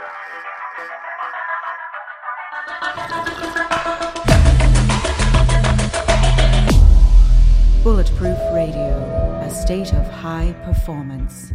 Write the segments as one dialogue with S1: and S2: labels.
S1: Bulletproof Radio, a state of high performance.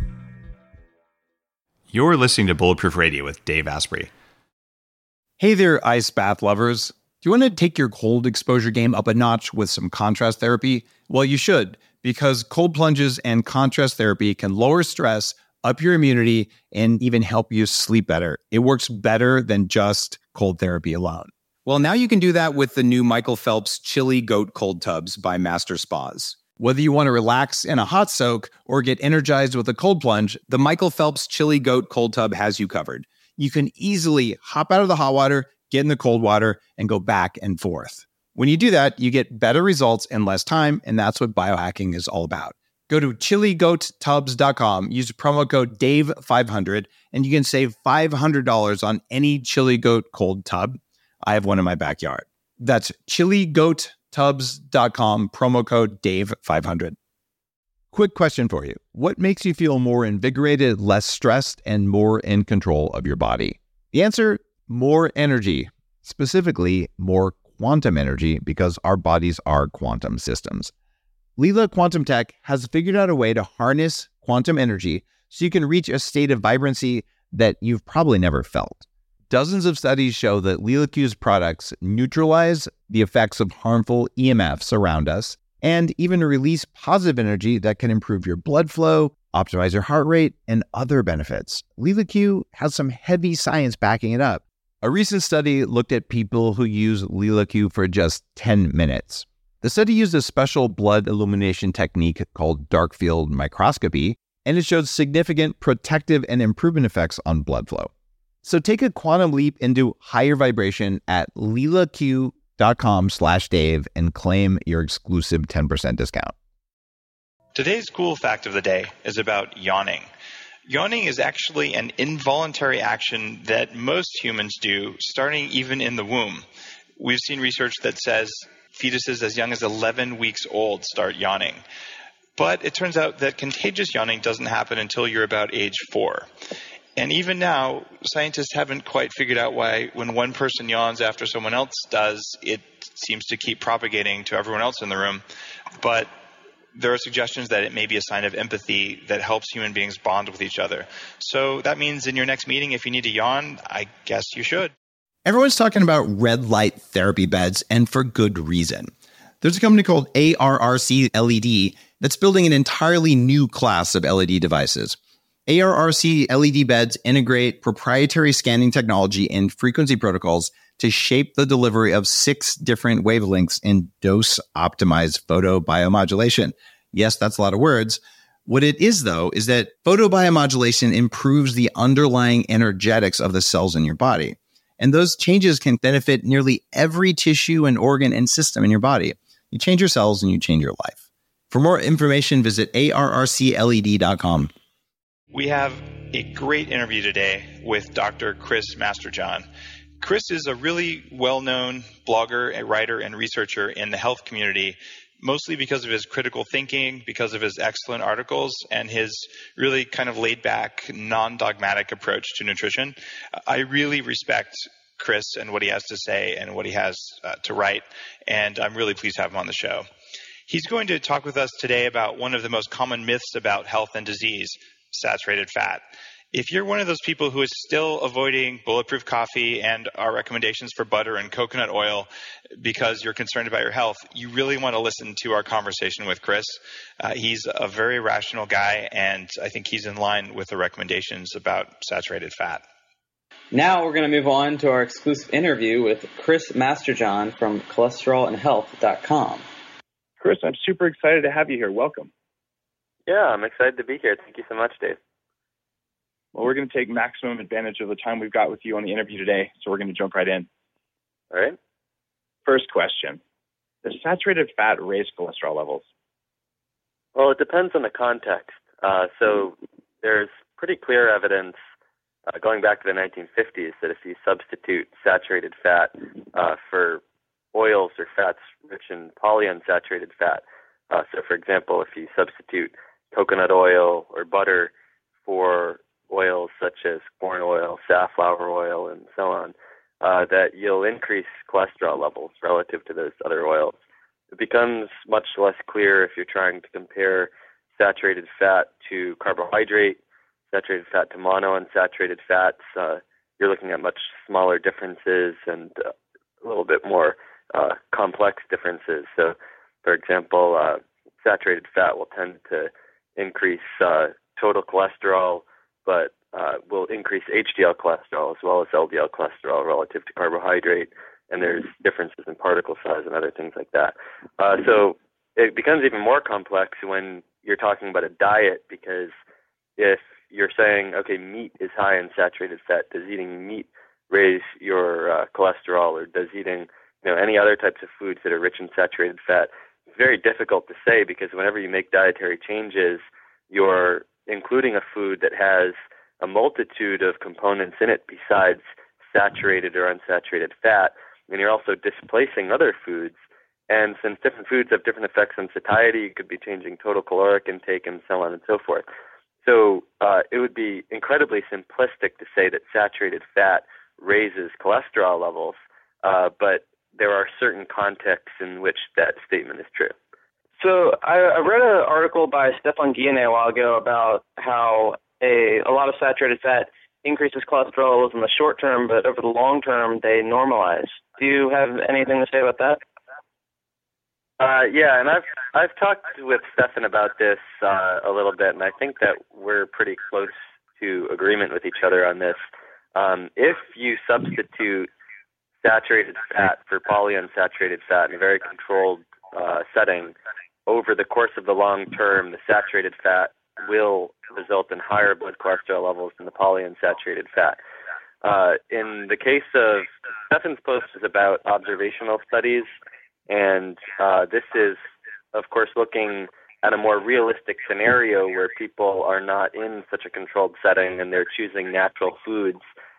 S2: You're listening to Bulletproof Radio with Dave Asprey.
S3: Hey there, ice bath lovers. Do you want to take your cold exposure game up a notch with some contrast therapy? Well, you should, because cold plunges and contrast therapy can lower stress, up your immunity, and even help you sleep better. It works better than just cold therapy alone. Well, now you can do that with the new Michael Phelps Chili Goat Cold Tubs by Master Spas. Whether you want to relax in a hot soak or get energized with a cold plunge, the Michael Phelps Chili Goat Cold Tub has you covered. You can easily hop out of the hot water, get in the cold water, and go back and forth. When you do that, you get better results in less time, and that's what biohacking is all about. Go to chiligoattubs.com, use promo code DAVE500, and you can save $500 on any Chili Goat Cold Tub. I have one in my backyard. That's chiligoattubs.com, promo code DAVE500. Quick question for you. What makes you feel more invigorated, less stressed, and more in control of your body? The answer, more energy. Specifically, more quantum energy, because our bodies are quantum systems. Leela Quantum Tech has figured out a way to harness quantum energy so you can reach a state of vibrancy that you've probably never felt. Dozens of studies show that LeelaQ's products neutralize the effects of harmful EMFs around us and even release positive energy that can improve your blood flow, optimize your heart rate, and other benefits. LeelaQ has some heavy science backing it up. A recent study looked at people who use LeelaQ for just 10 minutes. The study used a special blood illumination technique called dark field microscopy, and it showed significant protective and improvement effects on blood flow. So take a quantum leap into higher vibration at LeelaQ.com/Dave and claim your exclusive 10% discount.
S4: Today's cool fact of the day is about yawning. Yawning is actually an involuntary action that most humans do, starting even in the womb. We've seen research that says fetuses as young as 11 weeks old start yawning. But it turns out that contagious yawning doesn't happen until you're about age 4. And even now, scientists haven't quite figured out why when one person yawns after someone else does, it seems to keep propagating to everyone else in the room. But there are suggestions that it may be a sign of empathy that helps human beings bond with each other. So that means in your next meeting, if you need to yawn, I guess you should.
S3: Everyone's talking about red light therapy beds, and for good reason. There's a company called ARRC LED that's building an entirely new class of LED devices. ARRC LED beds integrate proprietary scanning technology and frequency protocols to shape the delivery of 6 different wavelengths in dose-optimized photobiomodulation. Yes, that's a lot of words. What it is, though, is that photobiomodulation improves the underlying energetics of the cells in your body. And those changes can benefit nearly every tissue and organ and system in your body. You change your cells and you change your life. For more information, visit arrcled.com.
S4: We have a great interview today with Dr. Chris Masterjohn. Chris is a really well-known blogger, a writer, and researcher in the health community, mostly because of his critical thinking, because of his excellent articles, and his really kind of laid-back, non-dogmatic approach to nutrition. I really respect Chris and what he has to say and what he has to write, and I'm really pleased to have him on the show. He's going to talk with us today about one of the most common myths about health and disease, saturated fat. If you're one of those people who is still avoiding bulletproof coffee and our recommendations for butter and coconut oil because you're concerned about your health, you really want to listen to our conversation with Chris. He's a very rational guy, and I think he's in line with the recommendations about saturated fat.
S5: Now we're going to move on to our exclusive interview with Chris Masterjohn from CholesterolAndHealth.com.
S6: Chris, I'm super excited to have you here. Welcome.
S7: Yeah, I'm excited to be here. Thank you so much, Dave.
S6: Well, we're going to take maximum advantage of the time we've got with you on the interview today, so we're going to jump right in.
S7: All right.
S6: First question. Does saturated fat raise cholesterol levels?
S7: Well, it depends on the context. So there's pretty clear evidence going back to the 1950s that if you substitute saturated fat for oils or fats rich in polyunsaturated fat, so for example, if you substitute coconut oil or butter for oils such as corn oil, safflower oil, and so on, that you'll increase cholesterol levels relative to those other oils. It becomes much less clear if you're trying to compare saturated fat to carbohydrate, saturated fat to monounsaturated fats. You're looking at much smaller differences and a little bit more complex differences. So, for example, saturated fat will tend to increase total cholesterol, but will increase HDL cholesterol as well as LDL cholesterol relative to carbohydrate, and there's differences in particle size and other things like that. So it becomes even more complex when you're talking about a diet, because if you're saying, okay, meat is high in saturated fat, does eating meat raise your cholesterol, or does eating any other types of foods that are rich in saturated fat? It's very difficult to say, because whenever you make dietary changes, you're including a food that has a multitude of components in it besides saturated or unsaturated fat, and you're also displacing other foods. And since different foods have different effects on satiety, you could be changing total caloric intake and so on and so forth. So it would be incredibly simplistic to say that saturated fat raises cholesterol levels, but there are certain contexts in which that statement is true.
S8: So I read an article by Stefan Guillenet a while ago about how a lot of saturated fat increases cholesterol levels in the short term, but over the long term they normalize. Do you have anything to say about that?
S7: Yeah, and I've talked with Stefan about this a little bit, and I think that we're pretty close to agreement with each other on this. If you substitute saturated fat for polyunsaturated fat in a very controlled setting, over the course of the long term, the saturated fat will result in higher blood cholesterol levels than the polyunsaturated fat. In the case of Stefan's post is about observational studies, and this is, of course, looking at a more realistic scenario where people are not in such a controlled setting and they're choosing natural foods,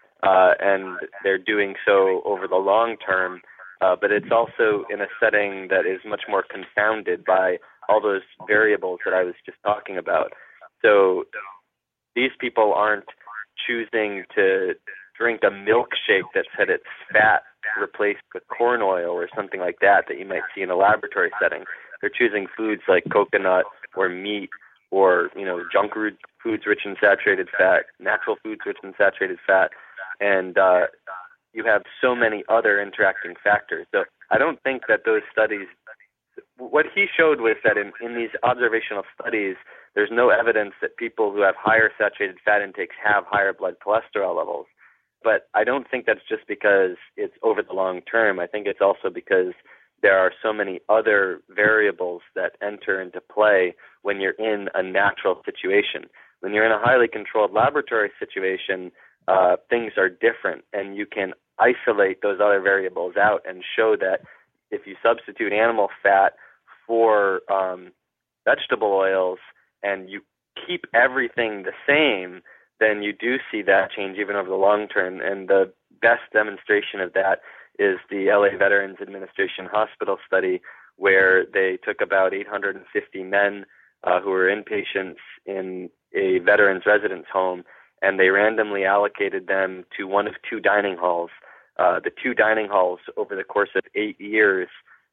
S7: and they're doing so over the long term. But it's also in a setting that is much more confounded by all those variables that I was just talking about. So these people aren't choosing to drink a milkshake that's had its fat replaced with corn oil or something like that you might see in a laboratory setting. They're choosing foods like coconut or meat or, junk foods rich in saturated fat, natural foods rich in saturated fat, and you have so many other interacting factors. So I don't think that those studies, what he showed was that in these observational studies, there's no evidence that people who have higher saturated fat intakes have higher blood cholesterol levels. But I don't think that's just because it's over the long term. I think it's also because there are so many other variables that enter into play when you're in a natural situation. When you're in a highly controlled laboratory situation, things are different, and you can isolate those other variables out and show that if you substitute animal fat for vegetable oils and you keep everything the same, then you do see that change even over the long term. And the best demonstration of that is the LA Veterans Administration Hospital study, where they took about 850 men who were inpatients in a veterans residence home, and they randomly allocated them to one of two dining halls. The two dining halls over the course of 8 years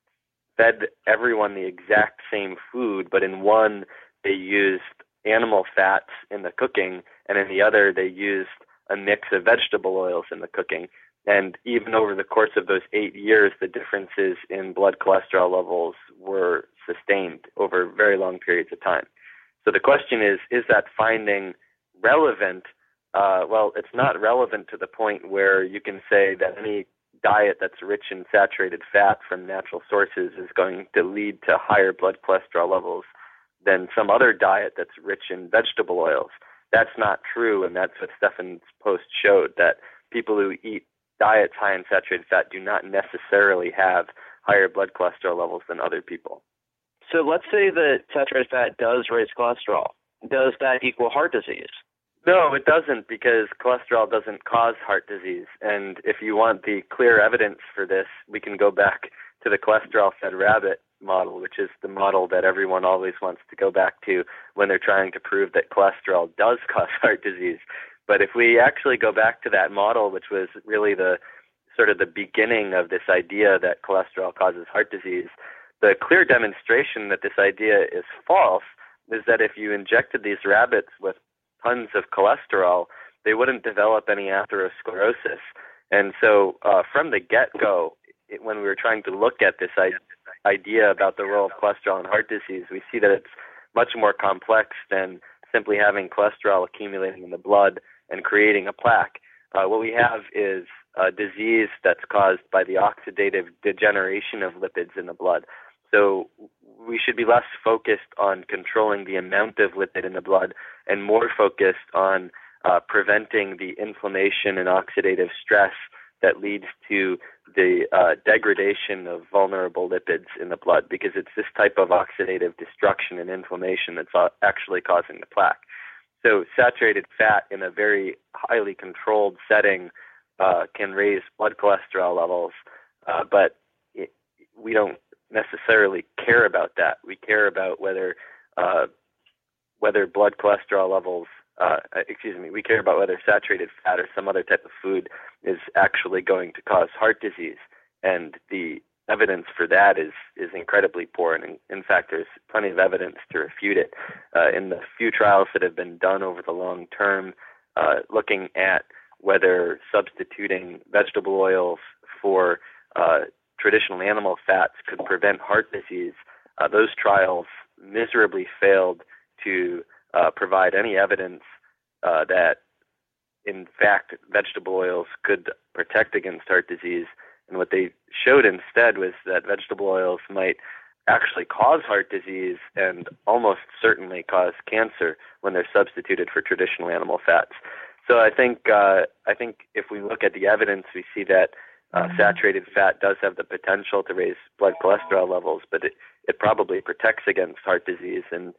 S7: fed everyone the exact same food, but in one they used animal fats in the cooking, and in the other they used a mix of vegetable oils in the cooking. And even over the course of those 8 years, the differences in blood cholesterol levels were sustained over very long periods of time. So the question is that finding relevant? Well, it's not relevant to the point where you can say that any diet that's rich in saturated fat from natural sources is going to lead to higher blood cholesterol levels than some other diet that's rich in vegetable oils. That's not true, and that's what Stefan's post showed, that people who eat diets high in saturated fat do not necessarily have higher blood cholesterol levels than other people.
S8: So let's say that saturated fat does raise cholesterol. Does that equal heart disease?
S7: No, it doesn't, because cholesterol doesn't cause heart disease. And if you want the clear evidence for this, we can go back to the cholesterol-fed rabbit model, which is the model that everyone always wants to go back to when they're trying to prove that cholesterol does cause heart disease. But if we actually go back to that model, which was really the sort of the beginning of this idea that cholesterol causes heart disease, the clear demonstration that this idea is false is that if you injected these rabbits with tons of cholesterol, they wouldn't develop any atherosclerosis. And so from the get-go, when we were trying to look at this idea about the role of cholesterol in heart disease, we see that it's much more complex than simply having cholesterol accumulating in the blood and creating a plaque. What we have is a disease that's caused by the oxidative degeneration of lipids in the blood. So we should be less focused on controlling the amount of lipid in the blood and more focused on preventing the inflammation and oxidative stress that leads to the degradation of vulnerable lipids in the blood, because it's this type of oxidative destruction and inflammation that's actually causing the plaque. So saturated fat in a very highly controlled setting can raise blood cholesterol levels, but we don't necessarily care about that. We care about whether blood cholesterol levels, we care about whether saturated fat or some other type of food is actually going to cause heart disease. And the evidence for that is incredibly poor. And in fact, there's plenty of evidence to refute it. In the few trials that have been done over the long term, looking at whether substituting vegetable oils for traditional animal fats could prevent heart disease, those trials miserably failed to provide any evidence that, in fact, vegetable oils could protect against heart disease. And what they showed instead was that vegetable oils might actually cause heart disease and almost certainly cause cancer when they're substituted for traditional animal fats. So I think if we look at the evidence, we see that saturated fat does have the potential to raise blood cholesterol levels, but it probably protects against heart disease and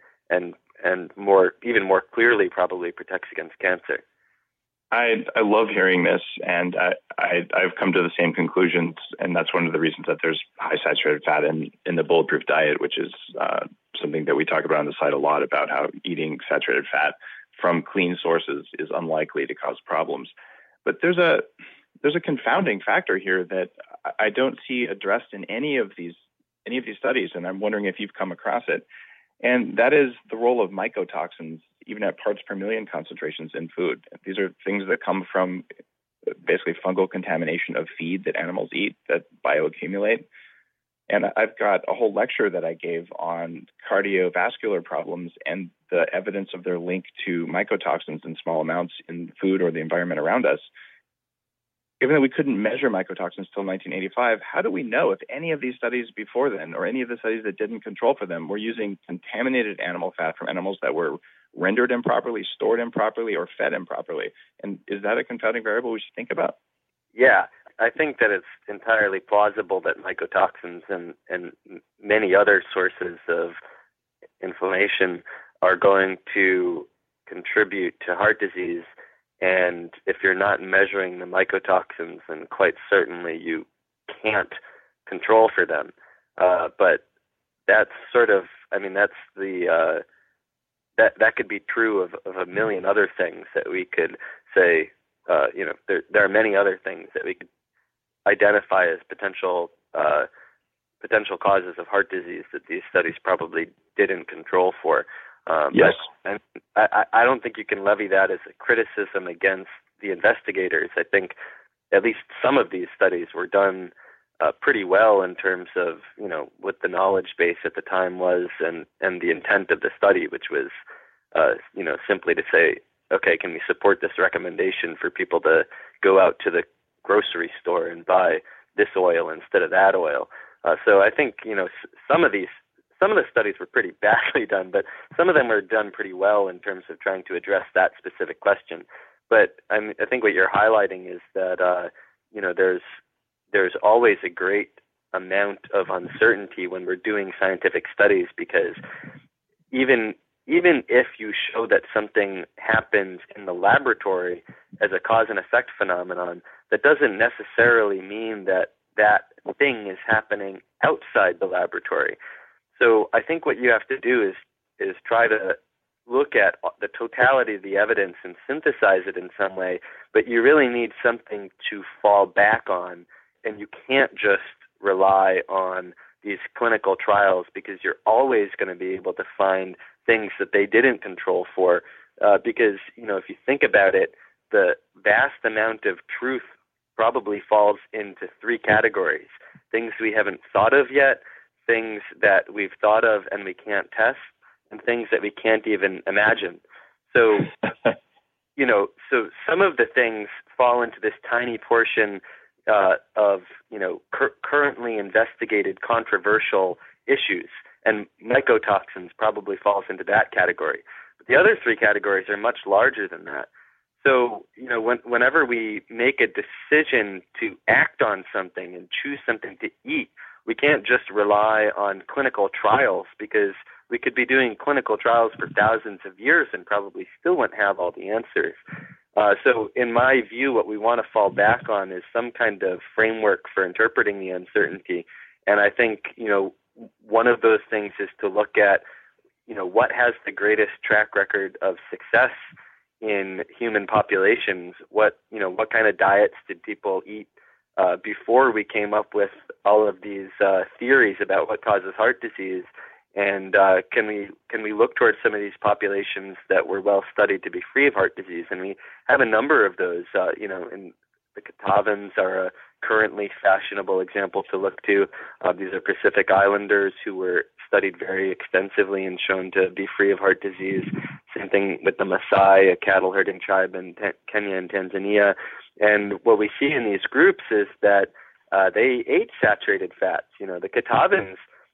S7: even more clearly probably protects against cancer.
S6: I love hearing this, and I've come to the same conclusions, and that's one of the reasons that there's high saturated fat in the Bulletproof diet, which is something that we talk about on the site a lot, about how eating saturated fat from clean sources is unlikely to cause problems. But there's a confounding factor here that I don't see addressed in any of these studies, and I'm wondering if you've come across it. And that is the role of mycotoxins, even at parts per million concentrations in food. These are things that come from basically fungal contamination of feed that animals eat that bioaccumulate. And I've got a whole lecture that I gave on cardiovascular problems and the evidence of their link to mycotoxins in small amounts in food or the environment around us. Given that we couldn't measure mycotoxins till 1985, how do we know if any of these studies before then, or any of the studies that didn't control for them, were using contaminated animal fat from animals that were rendered improperly, stored improperly, or fed improperly? And is that a confounding variable we should think about?
S7: Yeah, I think that it's entirely plausible that mycotoxins and many other sources of inflammation are going to contribute to heart disease. And if you're not measuring the mycotoxins, then quite certainly you can't control for them. But that's that's the that could be true of a million other things that we could say. There are many other things that we could identify as potential causes of heart disease that these studies probably didn't control for.
S6: Yes.
S7: But I don't think you can levy that as a criticism against the investigators. I think at least some of these studies were done pretty well in terms of, what the knowledge base at the time was and the intent of the study, which was, simply to say, okay, can we support this recommendation for people to go out to the grocery store and buy this oil instead of that oil? So I think, some of the studies were pretty badly done, but some of them were done pretty well in terms of trying to address that specific question. But I think what you're highlighting is that, there's always a great amount of uncertainty when we're doing scientific studies, because even if you show that something happens in the laboratory as a cause and effect phenomenon, that doesn't necessarily mean that that thing is happening outside the laboratory. So I think what you have to do is try to look at the totality of the evidence and synthesize it in some way, but you really need something to fall back on, and you can't just rely on these clinical trials because you're always going to be able to find things that they didn't control for, because, if you think about it, the vast amount of truth probably falls into three categories: things we haven't thought of yet, things that we've thought of and we can't test, and things that we can't even imagine. So, so some of the things fall into this tiny portion of, currently investigated controversial issues, and mycotoxins probably falls into that category. But the other three categories are much larger than that. So, whenever we make a decision to act on something and choose something to eat, we can't just rely on clinical trials, because we could be doing clinical trials for thousands of years and probably still wouldn't have all the answers. So in my view, what we want to fall back on is some kind of framework for interpreting the uncertainty. And I think, one of those things is to look at, what has the greatest track record of success in human populations. What kind of diets did people eat before we came up with all of these theories about what causes heart disease? And can we look towards some of these populations that were well studied to be free of heart disease? And we have a number of those. And the Catawbans are a currently fashionable example to look to. These are Pacific Islanders who were studied very extensively and shown to be free of heart disease. Same thing with the Maasai, a cattle herding tribe in Kenya and Tanzania. And what we see in these groups is that they ate saturated fats. The Catawbans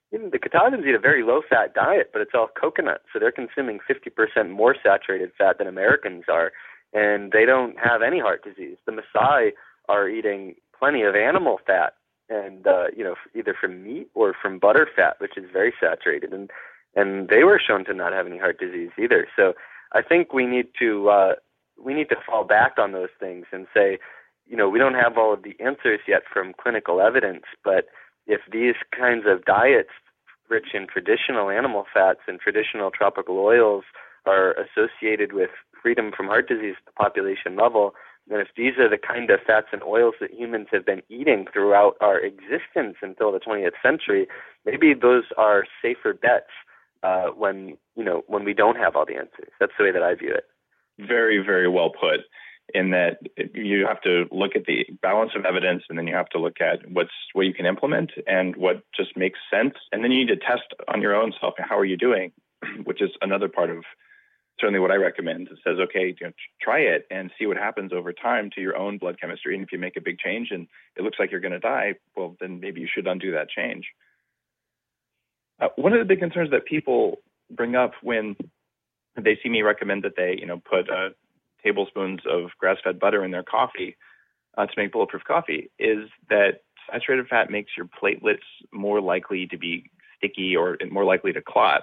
S7: eat a very low-fat diet, but it's all coconut, so they're consuming 50% more saturated fat than Americans are, and they don't have any heart disease. The Maasai are eating plenty of animal fat, and either from meat or from butter fat, which is very saturated, and they were shown to not have any heart disease either. So I think we need to fall back on those things and say, we don't have all of the answers yet from clinical evidence, but if these kinds of diets rich in traditional animal fats and traditional tropical oils are associated with freedom from heart disease at the population level, then if these are the kind of fats and oils that humans have been eating throughout our existence until the 20th century, maybe those are safer bets when we don't have all the answers. That's the way that I view it.
S6: Very, very well put. In that you have to look at the balance of evidence, and then you have to look at what you can implement and what just makes sense. And then you need to test on your own self, how are you doing, which is another part of certainly what I recommend. It says, okay, try it and see what happens over time to your own blood chemistry. And if you make a big change and it looks like you're going to die, well, then maybe you should undo that change. One of the big concerns that people bring up when they see me recommend that they, put tablespoons of grass-fed butter in their coffee to make bulletproof coffee is that saturated fat makes your platelets more likely to be sticky or more likely to clot.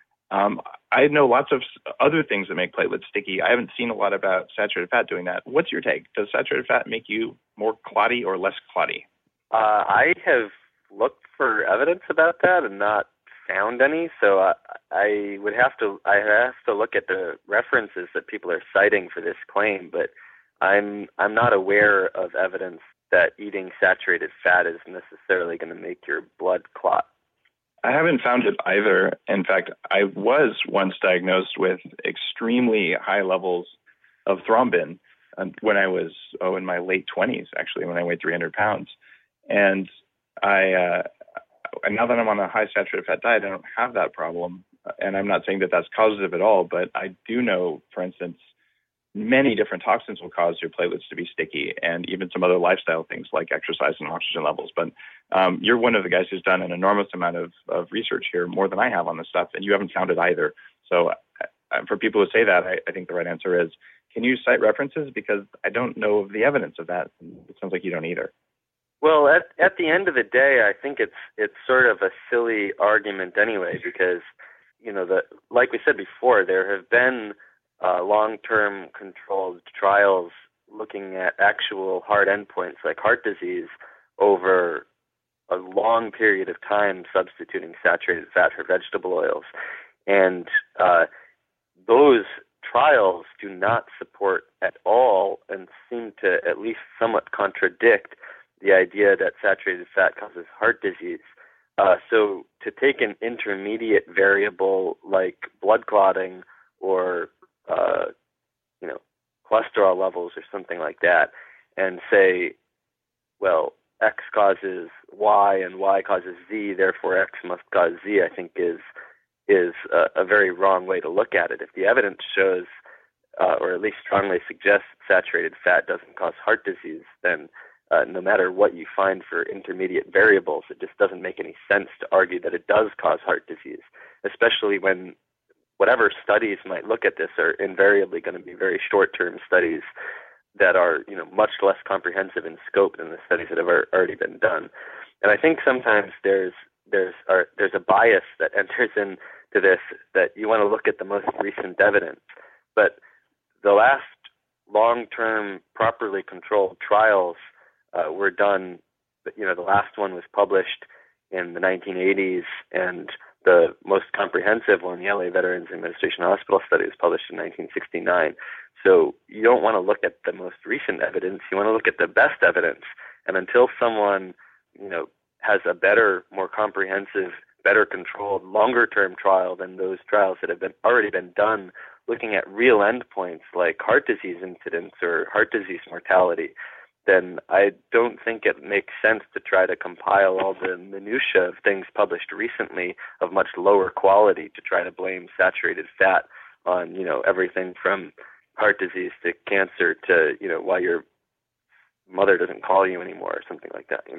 S6: I know lots of other things that make platelets sticky. I haven't seen a lot about saturated fat doing that. What's your take? Does saturated fat make you more clotty or less clotty?
S7: I have looked for evidence about that and not found any, so I have to look at the references that people are citing for this claim, but I'm not aware of evidence that eating saturated fat is necessarily going to make your blood clot.
S6: I haven't found it either. In fact, I was once diagnosed with extremely high levels of thrombin when I was in my late 20s, actually, when I weighed 300 pounds. And now that I'm on a high saturated fat diet, I don't have that problem. And I'm not saying that that's causative at all, but I do know, for instance, many different toxins will cause your platelets to be sticky, and even some other lifestyle things like exercise and oxygen levels. But you're one of the guys who's done an enormous amount of research here, more than I have on this stuff, and you haven't found it either. So for people who say that, I think the right answer is, can you cite references? Because I don't know of the evidence of that. It sounds like you don't either.
S7: Well, at the end of the day, I think it's sort of a silly argument anyway, because like we said before, there have been long-term controlled trials looking at actual hard endpoints like heart disease over a long period of time, substituting saturated fat for vegetable oils, and those trials do not support at all and seem to at least somewhat contradict the idea that saturated fat causes heart disease. So to take an intermediate variable like blood clotting or cholesterol levels or something like that and say, well, X causes Y and Y causes Z, therefore X must cause Z, I think is a very wrong way to look at it. If the evidence shows, or at least strongly suggests, saturated fat doesn't cause heart disease, then no matter what you find for intermediate variables, it just doesn't make any sense to argue that it does cause heart disease, especially when whatever studies might look at this are invariably going to be very short-term studies that are, much less comprehensive in scope than the studies that have already been done. And I think sometimes there's a bias that enters into this, that you want to look at the most recent evidence. But the last long-term, properly controlled trials were done. The last one was published in the 1980s, and the most comprehensive one, the LA Veterans Administration Hospital Study, was published in 1969. So you don't want to look at the most recent evidence. You want to look at the best evidence. And until someone, has a better, more comprehensive, better controlled, longer-term trial than those trials that have already been done, looking at real endpoints like heart disease incidence or heart disease mortality, then I don't think it makes sense to try to compile all the minutiae of things published recently of much lower quality to try to blame saturated fat on, everything from heart disease to cancer to, why your mother doesn't call you anymore or something like that,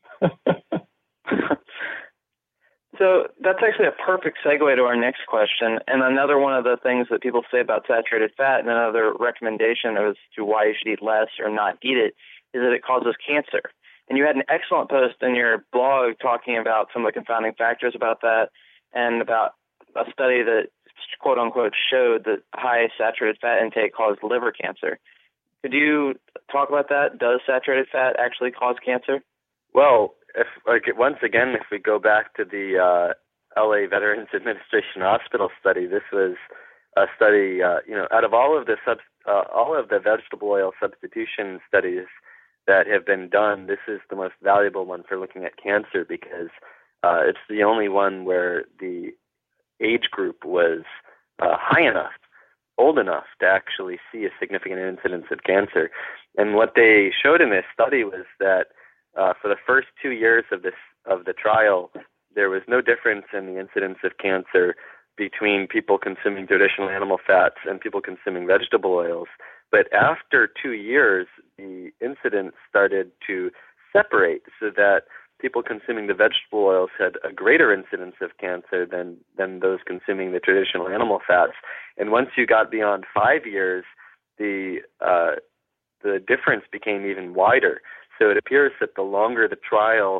S8: So that's actually a perfect segue to our next question. And another one of the things that people say about saturated fat, and another recommendation as to why you should eat less or not eat it, is that it causes cancer. And you had an excellent post in your blog talking about some of the confounding factors about that and about a study that, quote unquote, showed that high saturated fat intake caused liver cancer. Could you talk about that? Does saturated fat actually cause cancer?
S7: Well, if we go back to the LA Veterans Administration Hospital study, this was a study, out of all of the vegetable oil substitution studies that have been done, this is the most valuable one for looking at cancer because it's the only one where the age group was high enough, old enough to actually see a significant incidence of cancer. And what they showed in this study was that for the first 2 years of the trial, there was no difference in the incidence of cancer between people consuming traditional animal fats and people consuming vegetable oils. But after 2 years, the incidence started to separate so that people consuming the vegetable oils had a greater incidence of cancer than those consuming the traditional animal fats. And once you got beyond 5 years, the difference became even wider. So it appears that the longer the trial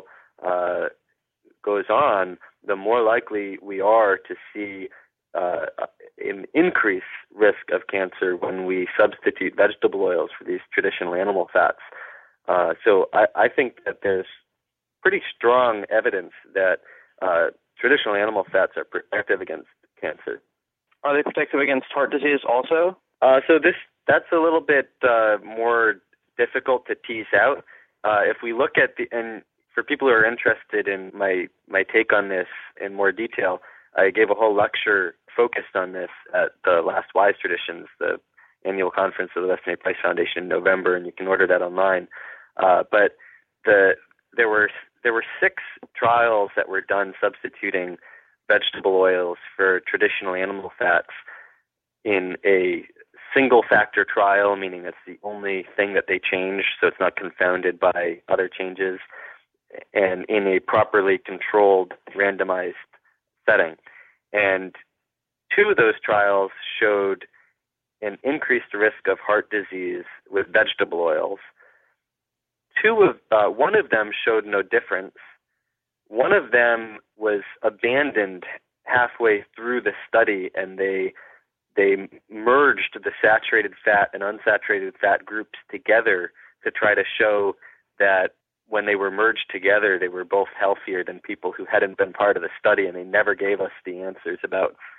S7: goes on, the more likely we are to see an increased risk of cancer when we substitute vegetable oils for these traditional animal fats. So I think that there's pretty strong evidence that traditional animal fats are protective against cancer.
S8: Are they protective against heart disease also?
S7: That's a little bit more difficult to tease out. If we look at and for people who are interested in my take on this in more detail, I gave a whole lecture focused on this at the last Wise Traditions, the annual conference of the Weston A. Price Foundation in November, and you can order that online. But there were 6 trials that were done substituting vegetable oils for traditional animal fats in a single factor trial, meaning that's the only thing that they changed, so it's not confounded by other changes, and in a properly controlled, randomized setting. And 2 of those trials showed an increased risk of heart disease with vegetable oils. One of them showed no difference. One of them was abandoned halfway through the study, and they merged the saturated fat and unsaturated fat groups together to try to show that when they were merged together, they were both healthier than people who hadn't been part of the study, and they never gave us the answers about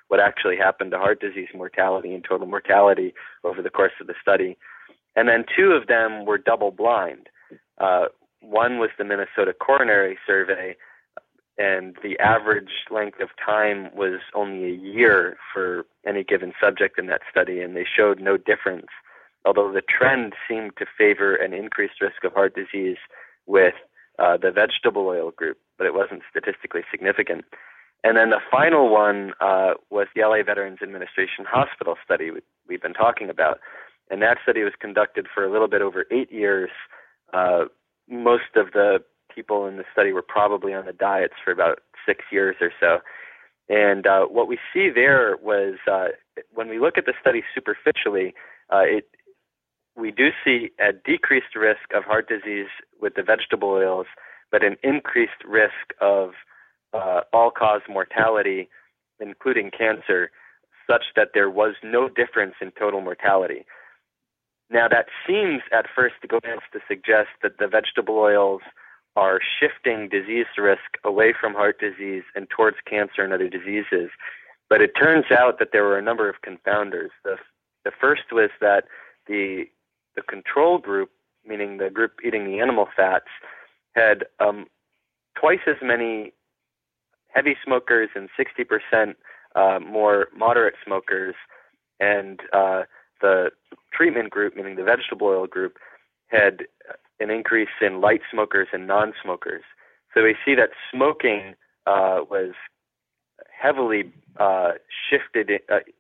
S7: what actually happened to heart disease mortality and total mortality over the course of the study. And then 2 of them were double-blind. One was the Minnesota Coronary Survey, and the average length of time was only a year for any given subject in that study, and they showed no difference, although the trend seemed to favor an increased risk of heart disease with the vegetable oil group, but it wasn't statistically significant. And then the final one was the LA Veterans Administration Hospital study we've been talking about. And that study was conducted for a little bit over 8 years. Most of the people in the study were probably on the diets for about 6 years or so. And what we see there was, when we look at the study superficially, we do see a decreased risk of heart disease with the vegetable oils, but an increased risk of all-cause mortality, including cancer, such that there was no difference in total mortality. Now, that seems at first glance to suggest that the vegetable oils are shifting disease risk away from heart disease and towards cancer and other diseases. But it turns out that there were a number of confounders. The first was that the control group, meaning the group eating the animal fats, had twice as many heavy smokers and 60% more moderate smokers, and the treatment group, meaning the vegetable oil group, had an increase in light smokers and non-smokers. So we see that smoking was heavily shifted.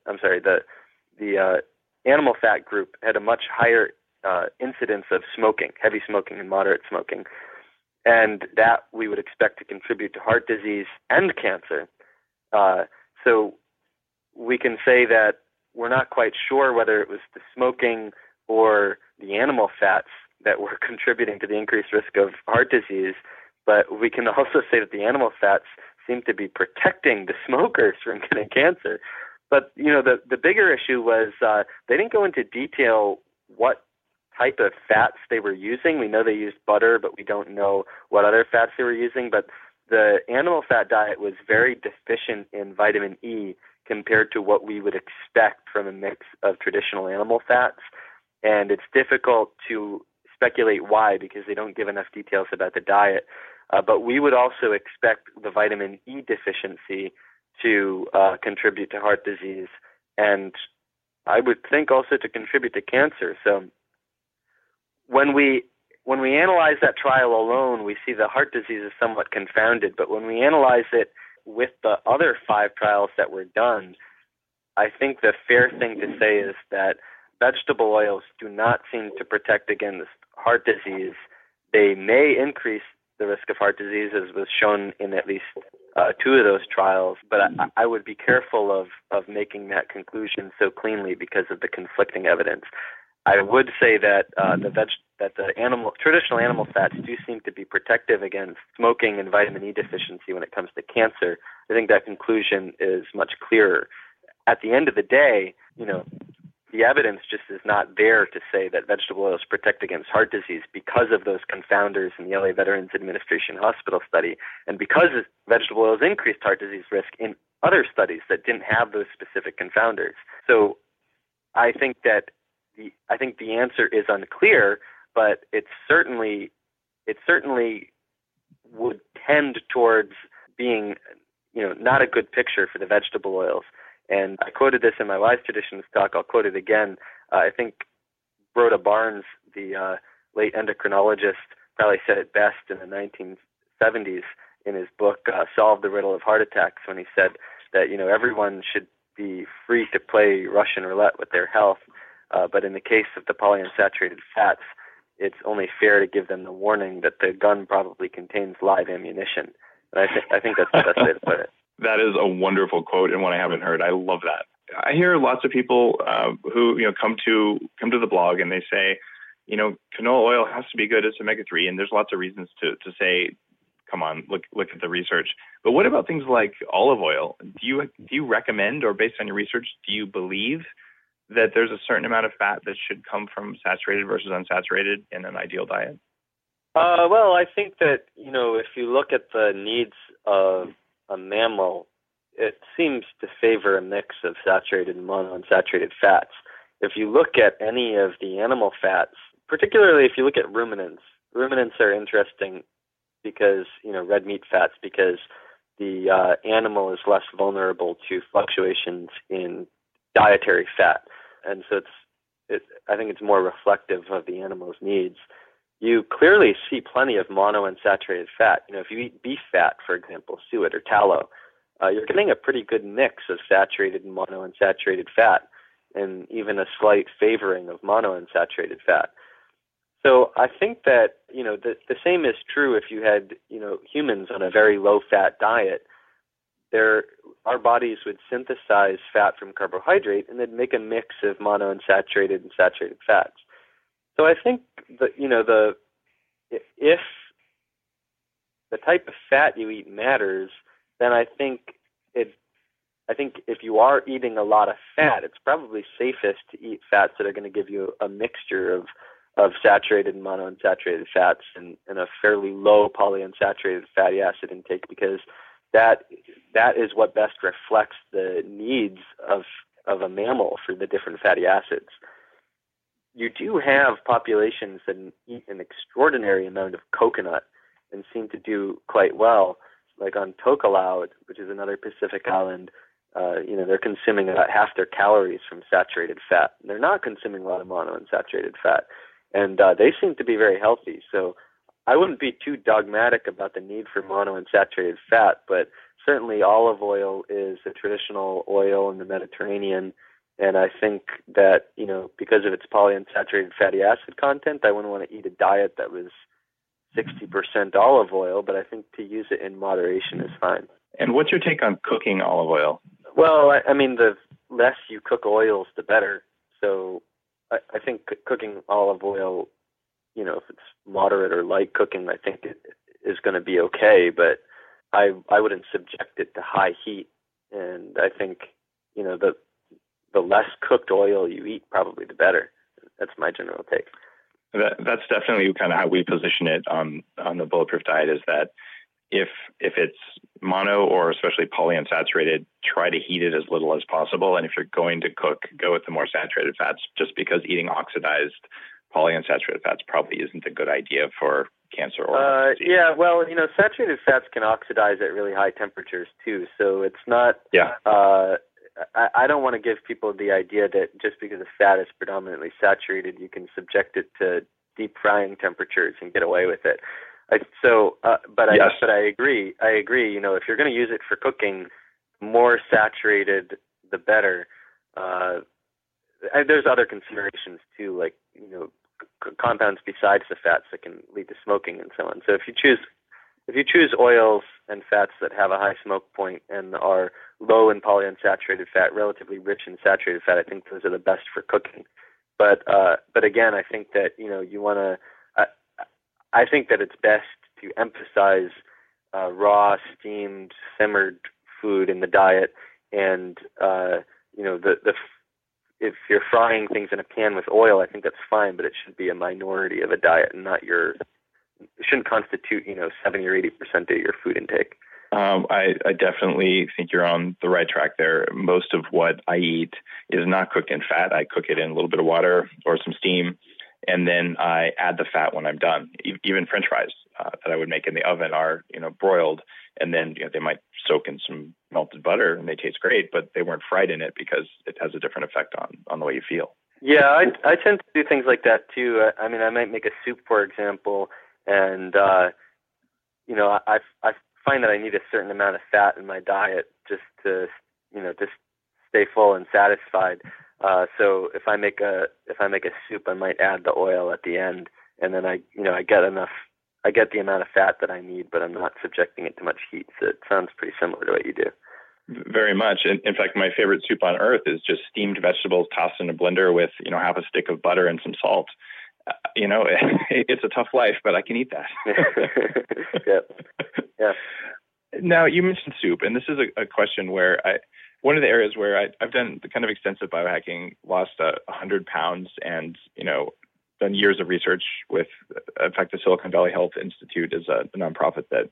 S7: The animal fat group had a much higher incidence of smoking, heavy smoking and moderate smoking, and that we would expect to contribute to heart disease and cancer. So we can say that we're not quite sure whether it was the smoking or the animal fats that were contributing to the increased risk of heart disease, but we can also say that the animal fats seem to be protecting the smokers from getting cancer. But, the bigger issue was they didn't go into detail what type of fats they were using. We know they used butter, but we don't know what other fats they were using. But the animal fat diet was very deficient in vitamin E compared to what we would expect from a mix of traditional animal fats. And it's difficult to speculate why, because they don't give enough details about the diet. But we would also expect the vitamin E deficiency to contribute to heart disease, and I would think also to contribute to cancer. So when we analyze that trial alone, we see the heart disease is somewhat confounded, but when we analyze it with the other 5 trials that were done, I think the fair thing to say is that vegetable oils do not seem to protect against heart disease. They may increase the risk of heart disease, as was shown in at least 2 of those trials, but I would be careful of making that conclusion so cleanly because of the conflicting evidence. I would say that the traditional animal fats do seem to be protective against smoking and vitamin E deficiency when it comes to cancer. I think that conclusion is much clearer. At the end of the day, the evidence just is not there to say that vegetable oils protect against heart disease because of those confounders in the LA Veterans Administration Hospital study, and because vegetable oils increased heart disease risk in other studies that didn't have those specific confounders. So I think the answer is unclear, but it certainly would tend towards being, not a good picture for the vegetable oils. And I quoted this in my Wise Traditions talk. I'll quote it again. I think Rhoda Barnes, the late endocrinologist, probably said it best in the 1970s in his book, Solve the Riddle of Heart Attacks, when he said that, everyone should be free to play Russian roulette with their health. But in the case of the polyunsaturated fats, it's only fair to give them the warning that the gun probably contains live ammunition. And I think that's the best way to put it.
S6: That is a wonderful quote and one I haven't heard. I love that. I hear lots of people who come to the blog and they say, canola oil has to be good as omega-3, and there's lots of reasons to say, come on, look at the research. But what about things like olive oil? Do you recommend, or based on your research, do you believe that there's a certain amount of fat that should come from saturated versus unsaturated in an ideal diet?
S7: Well, I think that, if you look at the needs of a mammal, it seems to favor a mix of saturated and monounsaturated fats. If you look at any of the animal fats, particularly if you look at ruminants are interesting because, red meat fats, because the animal is less vulnerable to fluctuations in dietary fat. And so I think it's more reflective of the animal's needs. You clearly see plenty of monounsaturated fat. If you eat beef fat, for example, suet or tallow, you're getting a pretty good mix of saturated and monounsaturated fat, and even a slight favoring of monounsaturated fat. So I think that, the same is true if you had, humans on a very low-fat diet. Our bodies would synthesize fat from carbohydrate, and they'd make a mix of monounsaturated and saturated fats. So I think that, if the type of fat you eat matters, then I think if you are eating a lot of fat, it's probably safest to eat fats that are going to give you a mixture of saturated and monounsaturated fats and a fairly low polyunsaturated fatty acid intake, because that is what best reflects the needs of a mammal for the different fatty acids. You do have populations that eat an extraordinary amount of coconut and seem to do quite well, like on Tokelau, which is another Pacific island. They're consuming about half their calories from saturated fat. And they're not consuming a lot of monounsaturated fat. And they seem to be very healthy. So I wouldn't be too dogmatic about the need for monounsaturated fat, but certainly olive oil is a traditional oil in the Mediterranean. And I think that, because of its polyunsaturated fatty acid content, I wouldn't want to eat a diet that was 60% olive oil, but I think to use it in moderation is fine.
S6: And what's your take on cooking olive oil?
S7: Well, the less you cook oils, the better. So I think cooking olive oil, if it's moderate or light cooking, I think it is going to be okay, but I wouldn't subject it to high heat. And I think, the less cooked oil you eat, probably the better. That's my general take.
S6: That's definitely kind of how we position it on the Bulletproof diet, is that if it's mono or especially polyunsaturated, try to heat it as little as possible. And if you're going to cook, go with the more saturated fats, just because eating oxidized polyunsaturated fats probably isn't a good idea for cancer or disease.
S7: Yeah, well, saturated fats can oxidize at really high temperatures too. So it's not, I don't want to give people the idea that just because the fat is predominantly saturated, you can subject it to deep frying temperatures and get away with it. But I agree. If you're going to use it for cooking, more saturated, the better. There's other considerations too, like, compounds besides the fats that can lead to smoking and so on. So if you choose oils and fats that have a high smoke point and are low in polyunsaturated fat, relatively rich in saturated fat, I think those are the best for cooking. But again, I think that, you want to, I think that it's best to emphasize raw, steamed, simmered food in the diet, and if you're frying things in a pan with oil, I think that's fine, but it should be a minority of a diet and not it shouldn't constitute 70 or 80% of your food intake.
S6: I definitely think you're on the right track there. Most of what I eat is not cooked in fat. I cook it in a little bit of water or some steam, and then I add the fat when I'm done. Even French fries that I would make in the oven are, broiled, and then they might soak in some melted butter and they taste great, but they weren't fried in it because it has a different effect on the way you feel.
S7: Yeah, I tend to do things like that too. I might make a soup, for example, and I find that I need a certain amount of fat in my diet just to just stay full and satisfied. So if I make a soup, I might add the oil at the end, and then I get the amount of fat that I need, but I'm not subjecting it to much heat. So it sounds pretty similar to what you do.
S6: Very much. In fact, my favorite soup on earth is just steamed vegetables tossed in a blender with, half a stick of butter and some salt. It's a tough life, but I can eat that.
S7: Yeah.
S6: Now, you mentioned soup, and this is a question where one of the areas where I've done the kind of extensive biohacking, lost 100 pounds, and, done years of research with, in fact, the Silicon Valley Health Institute is a nonprofit that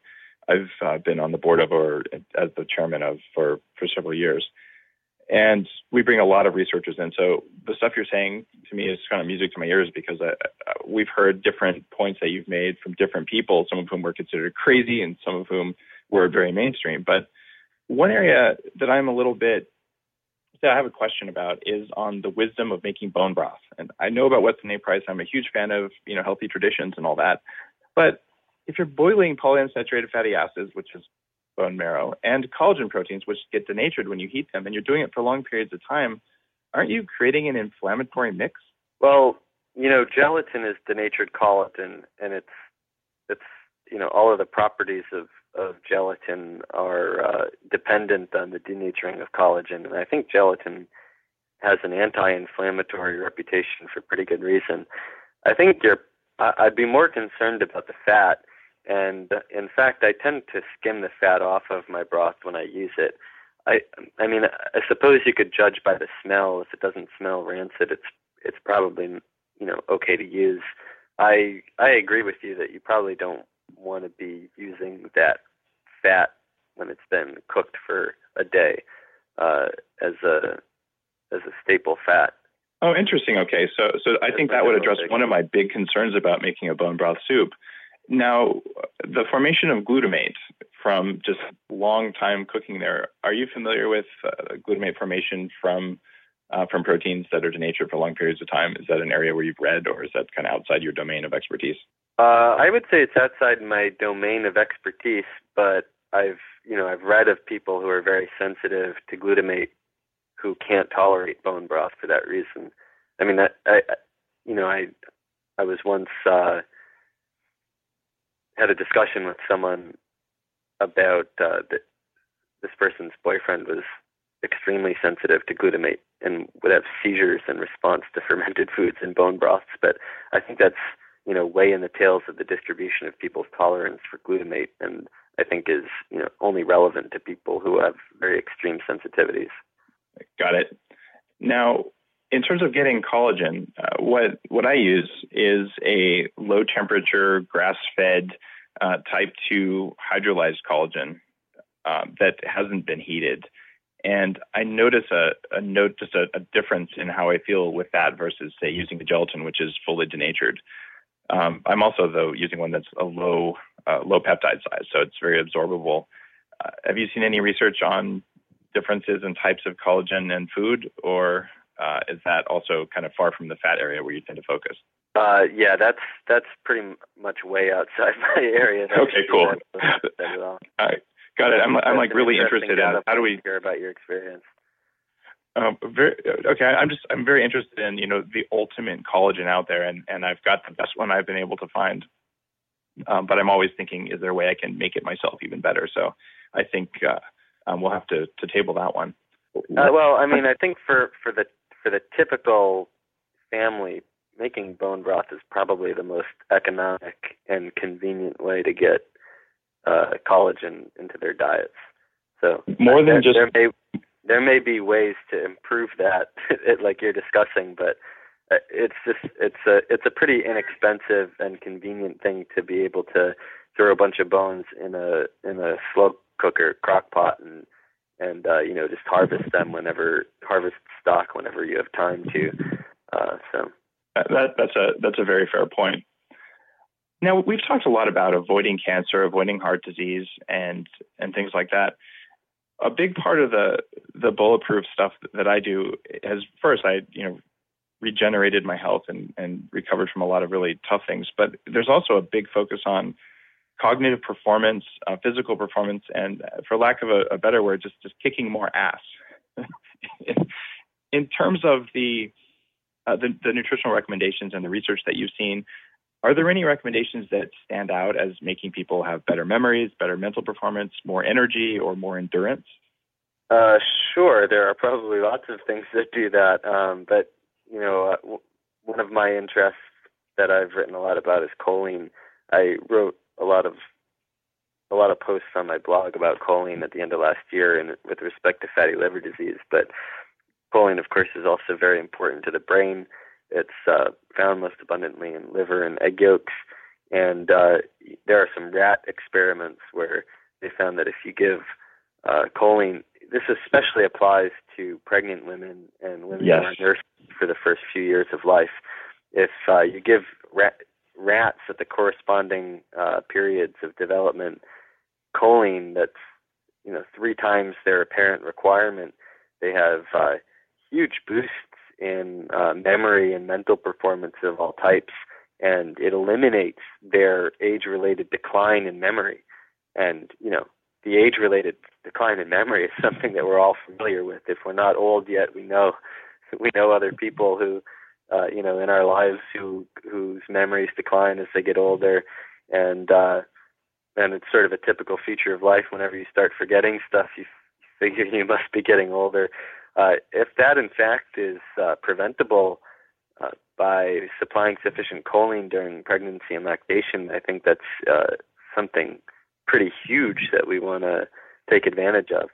S6: I've been on the board of or as the chairman of for several years. And we bring a lot of researchers in. So the stuff you're saying to me is kind of music to my ears, because we've heard different points that you've made from different people, some of whom were considered crazy and some of whom were very mainstream. But one area that I have a question about is on the wisdom of making bone broth. And I know about Weston A. Price. I'm a huge fan of, healthy traditions and all that. But if you're boiling polyunsaturated fatty acids, which is bone marrow, and collagen proteins, which get denatured when you heat them, and you're doing it for long periods of time, aren't you creating an inflammatory mix?
S7: Well, gelatin is denatured collagen, and it's all of the properties of gelatin are dependent on the denaturing of collagen. And I think gelatin has an anti-inflammatory reputation for pretty good reason. I think I'd be more concerned about the fat. And in fact, I tend to skim the fat off of my broth when I use it. I suppose you could judge by the smell. If it doesn't smell rancid, it's probably okay to use. I agree with you that you probably don't want to be using that fat when it's been cooked for a day as a staple fat.
S6: Oh, interesting. Okay, so I think that would address one of my big concerns about making a bone broth soup. Now, the formation of glutamate from just long time cooking there, are you familiar with glutamate formation from proteins that are denatured for long periods of time? Is that an area where you've read, or is that kind of outside your domain of expertise?
S7: I would say it's outside my domain of expertise, but I've read of people who are very sensitive to glutamate who can't tolerate bone broth for that reason. I mean, I was once had a discussion with someone about this person's boyfriend was extremely sensitive to glutamate and would have seizures in response to fermented foods and bone broths. But I think that's, way in the tails of the distribution of people's tolerance for glutamate, and I think is, only relevant to people who have very extreme sensitivities.
S6: Got it. Now, in terms of getting collagen, what I use is a low temperature, grass-fed type 2 hydrolyzed collagen that hasn't been heated. And I notice a difference in how I feel with that versus, say, using the gelatin, which is fully denatured. I'm also, though, using one that's a low peptide size, so it's very absorbable. Have you seen any research on differences in types of collagen and food, or is that also kind of far from the fat area where you tend to focus?
S7: Yeah, that's pretty much way outside my area.
S6: Okay, cool. All right, got it. I'm like really interested in how do we
S7: hear about your experience.
S6: I'm very interested in the ultimate collagen out there, and I've got the best one I've been able to find. But I'm always thinking, is there a way I can make it myself even better? So I think we'll have to table that one.
S7: I think for the typical family, making bone broth is probably the most economic and convenient way to get collagen into their diets. So there may be ways to improve that, like you're discussing, but it's a pretty inexpensive and convenient thing to be able to throw a bunch of bones in a slow cooker crock pot and just harvest stock whenever you have time to.
S6: That's a very fair point. Now, we've talked a lot about avoiding cancer, avoiding heart disease, and things like that. A big part of the bulletproof stuff that I do is, first, I regenerated my health and recovered from a lot of really tough things. But there's also a big focus on cognitive performance, physical performance, and for lack of a better word, just kicking more ass. In terms of the nutritional recommendations and the research that you've seen, are there any recommendations that stand out as making people have better memories, better mental performance, more energy, or more endurance?
S7: Sure, there are probably lots of things that do that. But one of my interests that I've written a lot about is choline. I wrote a lot of posts on my blog about choline at the end of last year, and with respect to fatty liver disease. But choline, of course, is also very important to the brain. It's found most abundantly in liver and egg yolks, And there are some rat experiments where they found that if you give choline, this especially applies to pregnant women and women who are nursed for the first few years of life. If you give rats at the corresponding periods of development choline that's 3 times their apparent requirement, they have huge boosts in memory and mental performance of all types, and it eliminates their age-related decline in memory. And the age-related decline in memory is something that we're all familiar with. If we're not old yet, we know other people who in our lives whose memories decline as they get older, and it's sort of a typical feature of life. Whenever you start forgetting stuff, you figure you must be getting older. If that in fact is preventable by supplying sufficient choline during pregnancy and lactation, I think that's something pretty huge that we want to take advantage of.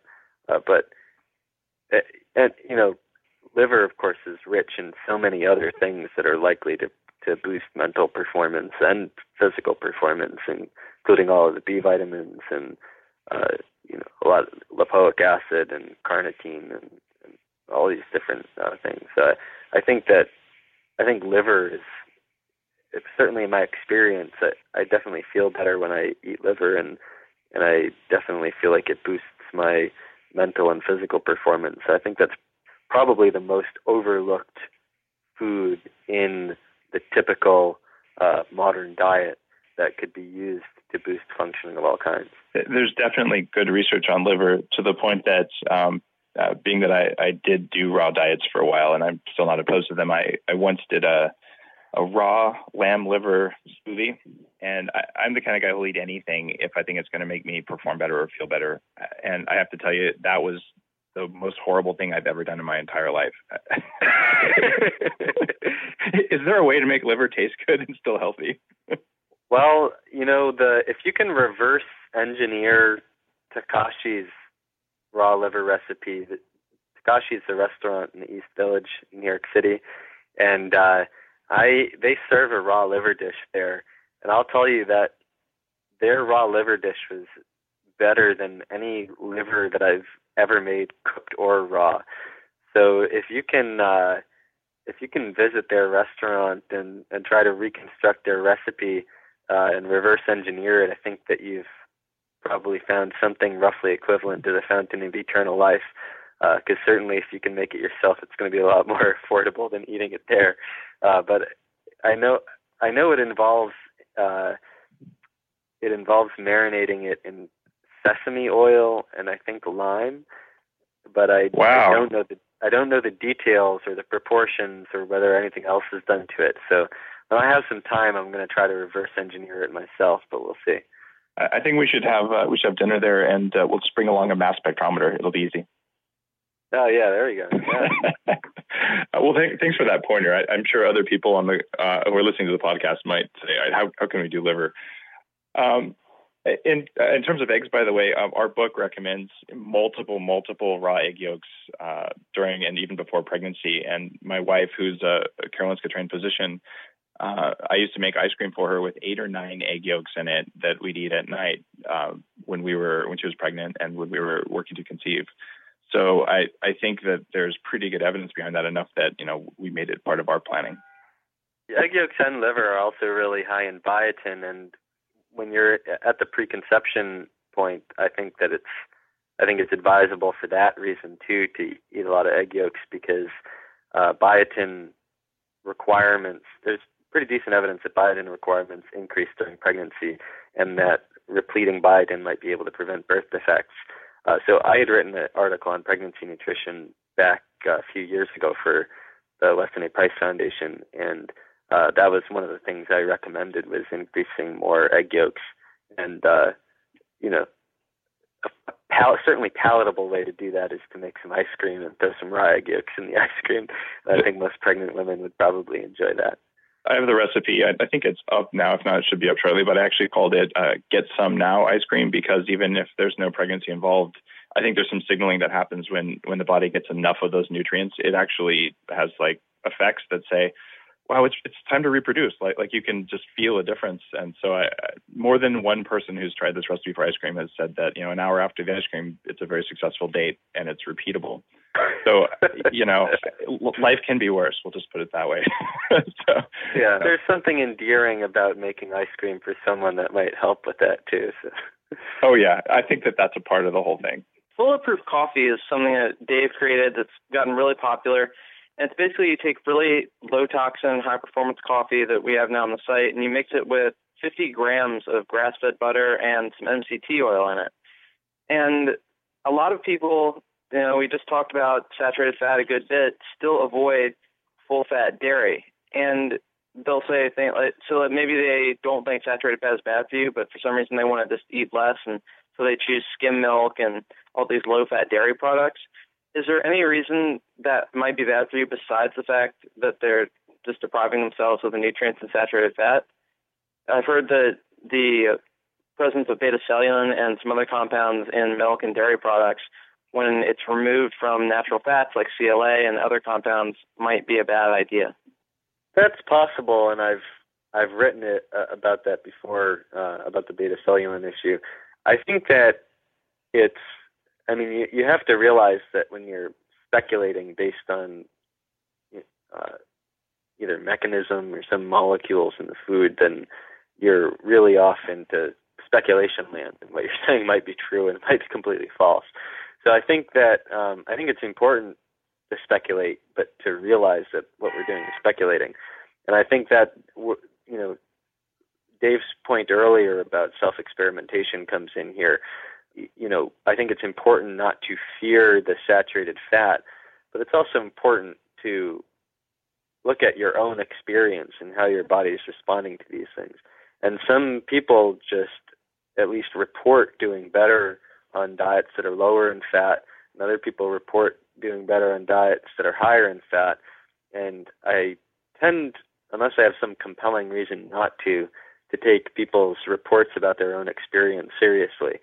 S7: Liver, of course, is rich in so many other things that are likely to boost mental performance and physical performance, including all of the B vitamins and a lot of lipoic acid and carnitine and all these different things. I think liver is, it's certainly in my experience, I definitely feel better when I eat liver, and I definitely feel like it boosts my mental and physical performance. I think that's probably the most overlooked food in the typical modern diet that could be used to boost functioning of all kinds.
S6: There's definitely good research on liver, to the point that being that I did do raw diets for a while, and I'm still not opposed to them, I once did a raw lamb liver smoothie, and I'm the kind of guy who'll eat anything if I think it's going to make me perform better or feel better. And I have to tell you, that was the most horrible thing I've ever done in my entire life. Is there a way to make liver taste good and still healthy?
S7: Well, if you can reverse engineer Takashi's raw liver recipe, Takashi's a restaurant in the East Village in New York City, and they serve a raw liver dish there, and I'll tell you that their raw liver dish was better than any liver that I've ever made, cooked or raw. So if you can visit their restaurant and try to reconstruct their recipe and reverse engineer it, I think that you've probably found something roughly equivalent to the fountain of eternal life. Because certainly if you can make it yourself, it's going to be a lot more affordable than eating it there. But I know it involves marinating it in sesame oil and I think lime, but I don't know the details or the proportions or whether anything else is done to it. So when I have some time, I'm going to try to reverse engineer it myself, but we'll see.
S6: I think we should have dinner there, and we'll just bring along a mass spectrometer. It'll be easy.
S7: Oh yeah, there you go. Yeah.
S6: Well, thanks for that pointer. I'm sure other people who are listening to the podcast might say, "How can we do liver?" In terms of eggs, by the way, our book recommends multiple raw egg yolks during and even before pregnancy. And my wife, who's a Karolinska trained physician, I used to make ice cream for her with 8 or 9 egg yolks in it that we'd eat at night when she was pregnant and when we were working to conceive. So I think that there's pretty good evidence behind that, enough that we made it part of our planning.
S7: The egg yolks and liver are also really high in biotin, and when you're at the preconception point, I think it's advisable for that reason too to eat a lot of egg yolks, because biotin requirements, there's pretty decent evidence that biotin requirements increase during pregnancy, and that repleting biotin might be able to prevent birth defects. So I had written an article on pregnancy nutrition back a few years ago for the Weston A. Price Foundation, and that was one of the things I recommended, was increasing more egg yolks. And certainly palatable way to do that is to make some ice cream and throw some raw egg yolks in the ice cream. I think most pregnant women would probably enjoy that.
S6: I have the recipe. I think it's up now. If not, it should be up shortly. But I actually called it Get Some Now ice cream, because even if there's no pregnancy involved, I think there's some signaling that happens when the body gets enough of those nutrients. It actually has like effects that say, wow, it's time to reproduce. Like you can just feel a difference. And so more than one person who's tried this recipe for ice cream has said that, an hour after the ice cream, it's a very successful date and it's repeatable. So, life can be worse. We'll just put it that way.
S7: Yeah, there's something endearing about making ice cream for someone that might help with that too. So.
S6: Oh yeah, I think that's a part of the whole thing.
S8: Bulletproof coffee is something that Dave created that's gotten really popular. And it's basically you take really low toxin, high performance coffee that we have now on the site, and you mix it with 50 grams of grass-fed butter and some MCT oil in it. And a lot of people, we just talked about saturated fat a good bit, still avoid full-fat dairy. And they'll say things like, so maybe they don't think saturated fat is bad for you, but for some reason they want to just eat less, and so they choose skim milk and all these low-fat dairy products. Is there any reason that might be bad for you besides the fact that they're just depriving themselves of the nutrients in saturated fat? I've heard that the presence of beta-celulan and some other compounds in milk and dairy products, when it's removed from natural fats like CLA and other compounds, might be a bad idea.
S7: That's possible, and I've written it about that before, about the beta-celulan issue. I think that you have to realize that when you're speculating based on either mechanism or some molecules in the food, then you're really off into speculation land, and what you're saying might be true and it might be completely false. So I think that I think it's important to speculate, but to realize that what we're doing is speculating. And I think that Dave's point earlier about self-experimentation comes in here. I think it's important not to fear the saturated fat, but it's also important to look at your own experience and how your body is responding to these things. And some people just at least report doing better on diets that are lower in fat, and other people report doing better on diets that are higher in fat. And I tend, unless I have some compelling reason not to take people's reports about their own experience seriously.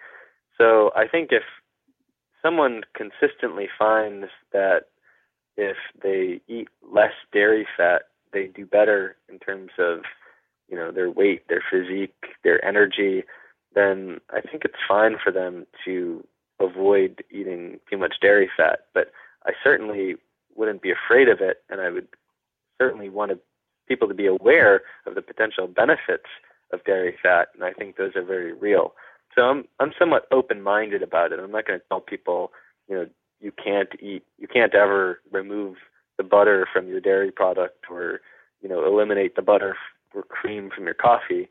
S7: So I think if someone consistently finds that if they eat less dairy fat, they do better in terms of, their weight, their physique, their energy, then I think it's fine for them to avoid eating too much dairy fat. But I certainly wouldn't be afraid of it, and I would certainly want people to be aware of the potential benefits of dairy fat, and I think those are very real. So I'm somewhat open-minded about it. I'm not going to tell people, you can't ever remove the butter from your dairy product or, eliminate the butter or cream from your coffee.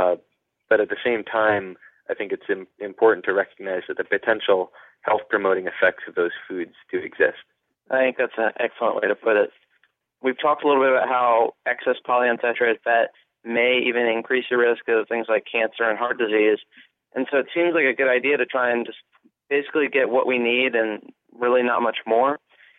S7: But at the same time, I think it's important to recognize that the potential health-promoting effects of those foods do exist.
S8: I think that's an excellent way to put it. We've talked a little bit about how excess polyunsaturated fat may even increase the risk of things like cancer and heart disease. And so it seems like a good idea to try and just basically get what we need and really not much more.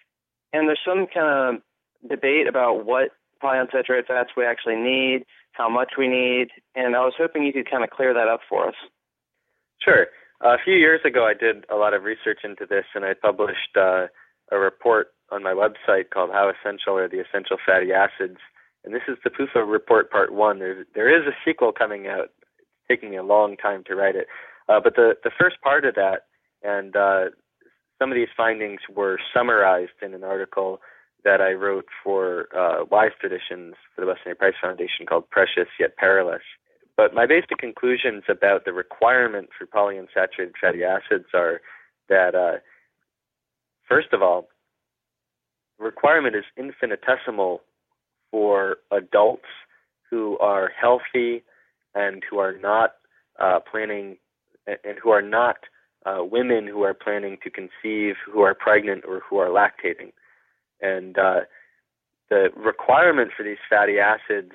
S8: And there's some kind of debate about what polyunsaturated fats we actually need, how much we need, and I was hoping you could kind of clear that up for us.
S7: Sure. A few years ago, I did a lot of research into this, and I published a report on my website called How Essential Are the Essential Fatty Acids? And this is the PUFA report part 1. There is a sequel coming out. It's taking me a long time to write it. But the first part of that, and some of these findings were summarized in an article that I wrote for Wise Traditions for the Weston A. Price Foundation called Precious Yet Perilous. But my basic conclusions about the requirement for polyunsaturated fatty acids are that, first of all, the requirement is infinitesimal for adults who are healthy and who are not planning, and who are not women who are planning to conceive, who are pregnant, or who are lactating. And the requirement for these fatty acids,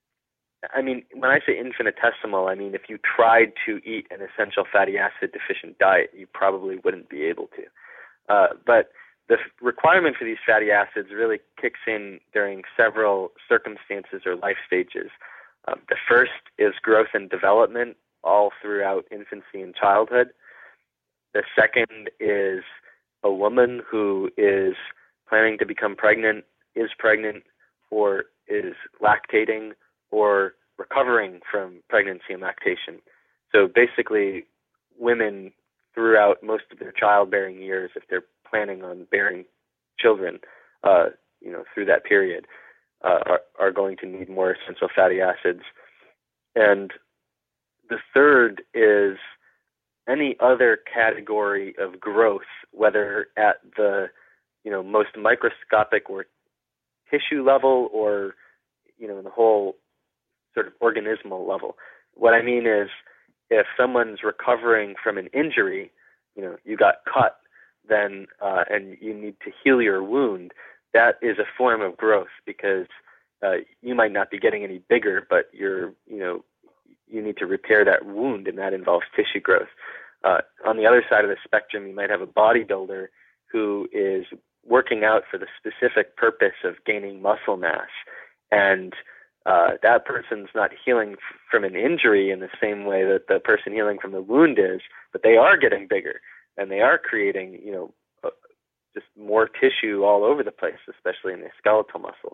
S7: when I say infinitesimal, if you tried to eat an essential fatty acid deficient diet, you probably wouldn't be able to. But the requirement for these fatty acids really kicks in during several circumstances or life stages. The first is growth and development all throughout infancy and childhood. The second is a woman who is planning to become pregnant, is pregnant, or is lactating or recovering from pregnancy and lactation. So basically, women throughout most of their childbearing years, if they're planning on bearing children, through that period, are going to need more essential fatty acids. And the third is any other category of growth, whether at the most microscopic or tissue level, or in the whole sort of organismal level. What I mean is, if someone's recovering from an injury, you got cut, then and you need to heal your wound, that is a form of growth, because you might not be getting any bigger, but you need to repair that wound, and that involves tissue growth. On the other side of the spectrum, you might have a bodybuilder who is working out for the specific purpose of gaining muscle mass, and that person's not healing from an injury in the same way that the person healing from the wound is, but they are getting bigger, and they are creating, just more tissue all over the place, especially in the skeletal muscle.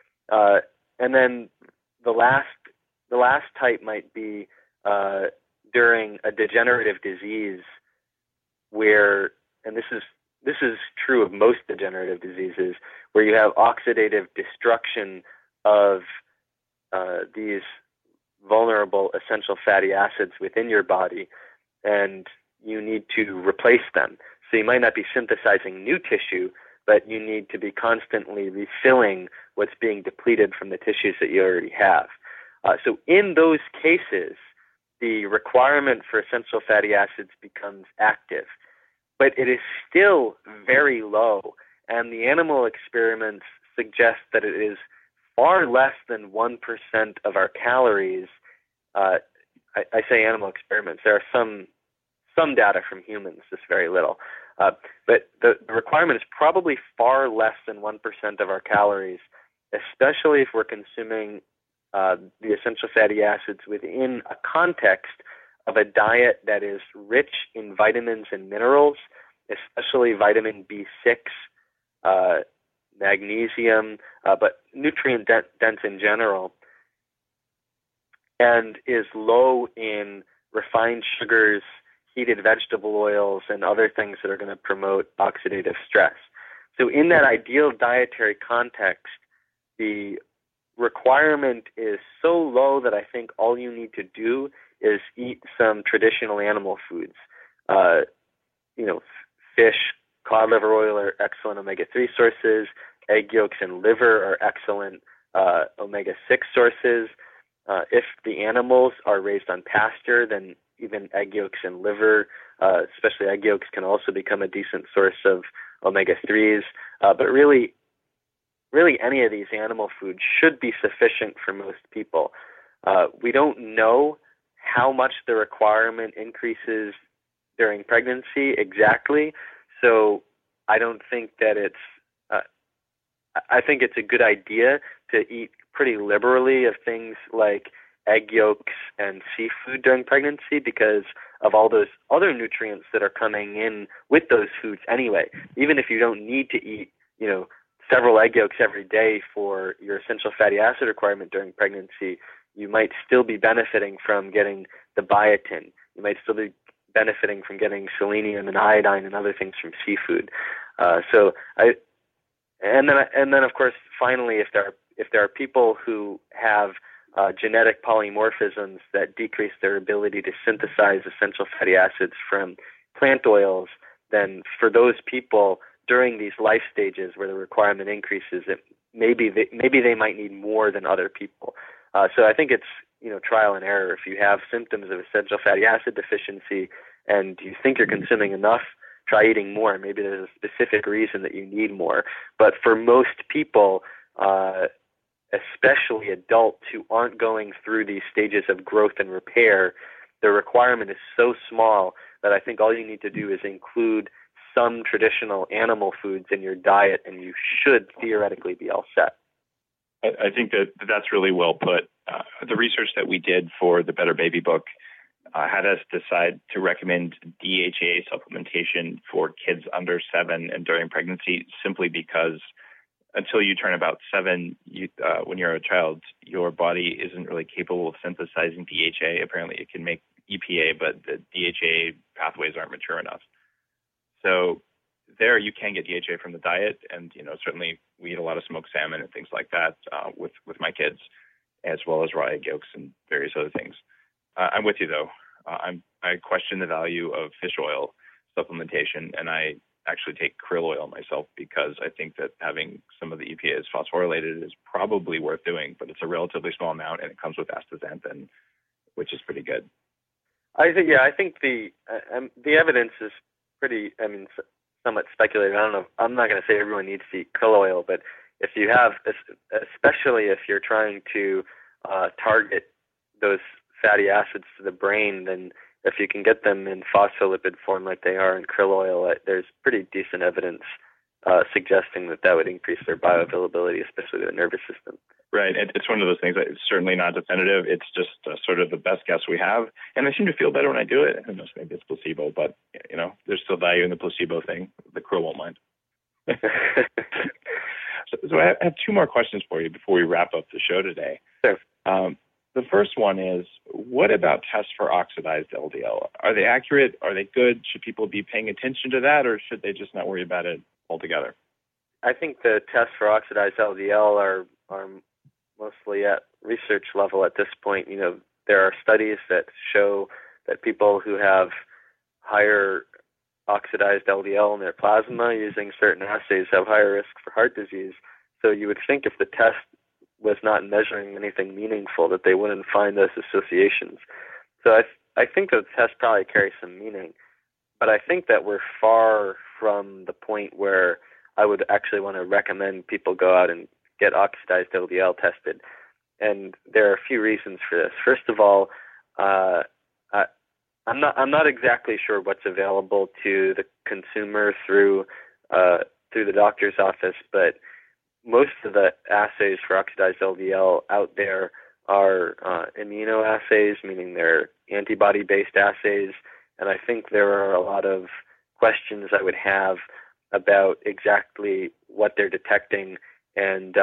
S7: And then the last type might be during a degenerative disease, where, and this is true of most degenerative diseases, where you have oxidative destruction of these vulnerable essential fatty acids within your body, and you need to replace them. So you might not be synthesizing new tissue, but you need to be constantly refilling what's being depleted from the tissues that you already have. So in those cases, the requirement for essential fatty acids becomes active, but it is still very low, and the animal experiments suggest that it is far less than 1% of our calories. I say animal experiments. There are some data from humans, just very little. But the requirement is probably far less than 1% of our calories, especially if we're consuming the essential fatty acids within a context of a diet that is rich in vitamins and minerals, especially vitamin B6, magnesium, but nutrient dense in general, and is low in refined sugars, heated vegetable oils, and other things that are going to promote oxidative stress. So in that ideal dietary context, the requirement is so low that I think all you need to do is eat some traditional animal foods. Fish, cod liver oil are excellent omega-3 sources. Egg yolks and liver are excellent omega-6 sources. If the animals are raised on pasture, then even egg yolks and liver, especially egg yolks, can also become a decent source of omega-3s. But really any of these animal foods should be sufficient for most people. We don't know how much the requirement increases during pregnancy exactly, so I don't think that it's I think it's a good idea to eat pretty liberally of things like egg yolks and seafood during pregnancy, because of all those other nutrients that are coming in with those foods anyway. Even if you don't need to eat, several egg yolks every day for your essential fatty acid requirement during pregnancy, you might still be benefiting from getting the biotin. You might still be benefiting from getting selenium and iodine and other things from seafood. And then of course, finally, if there are people who have genetic polymorphisms that decrease their ability to synthesize essential fatty acids from plant oils, then for those people during these life stages where the requirement increases, maybe they might need more than other people. So I think it's trial and error. If you have symptoms of essential fatty acid deficiency and you think you're consuming enough, try eating more. Maybe there's a specific reason that you need more. But for most people, especially adults who aren't going through these stages of growth and repair, the requirement is so small that I think all you need to do is include some traditional animal foods in your diet, and you should theoretically be all set.
S6: I think that's really well put. The research that we did for the Better Baby book had us decide to recommend DHEA supplementation for kids under 7 and during pregnancy, simply because until you turn about 7, when you're a child, your body isn't really capable of synthesizing DHA. Apparently, it can make EPA, but the DHA pathways aren't mature enough. So there, you can get DHA from the diet, and certainly we eat a lot of smoked salmon and things like that with my kids, as well as raw egg yolks and various other things. I'm with you though. I question the value of fish oil supplementation, and I actually take krill oil myself because I think that having some of the EPA is phosphorylated is probably worth doing, but it's a relatively small amount, and it comes with astaxanthin, which is pretty good.
S7: I think the evidence is pretty, somewhat speculative. I don't know. I'm not going to say everyone needs to eat krill oil, but if you have, especially if you're trying to target those fatty acids to the brain, then if you can get them in phospholipid form like they are in krill oil, there's pretty decent evidence suggesting that would increase their bioavailability, especially the nervous system.
S6: Right. It's one of those things that is certainly not definitive. It's just sort of the best guess we have. And I seem to feel better when I do it. Who knows, maybe it's placebo, but, there's still value in the placebo thing. The krill won't mind. So I have 2 more questions for you before we wrap up the show today.
S7: Sure.
S6: The first one is, what about tests for oxidized LDL? Are they accurate? Are they good? Should people be paying attention to that, or should they just not worry about it altogether?
S7: I think the tests for oxidized LDL are mostly at research level at this point. There are studies that show that people who have higher oxidized LDL in their plasma using certain assays have higher risk for heart disease. So you would think if the test was not measuring anything meaningful that they wouldn't find those associations. So I think the test probably carries some meaning, but I think that we're far from the point where I would actually want to recommend people go out and get oxidized LDL tested. And there are a few reasons for this. First of all, I'm not exactly sure what's available to the consumer through the doctor's office, but most of the assays for oxidized LDL out there are immunoassays, meaning they're antibody-based assays, and I think there are a lot of questions I would have about exactly what they're detecting, and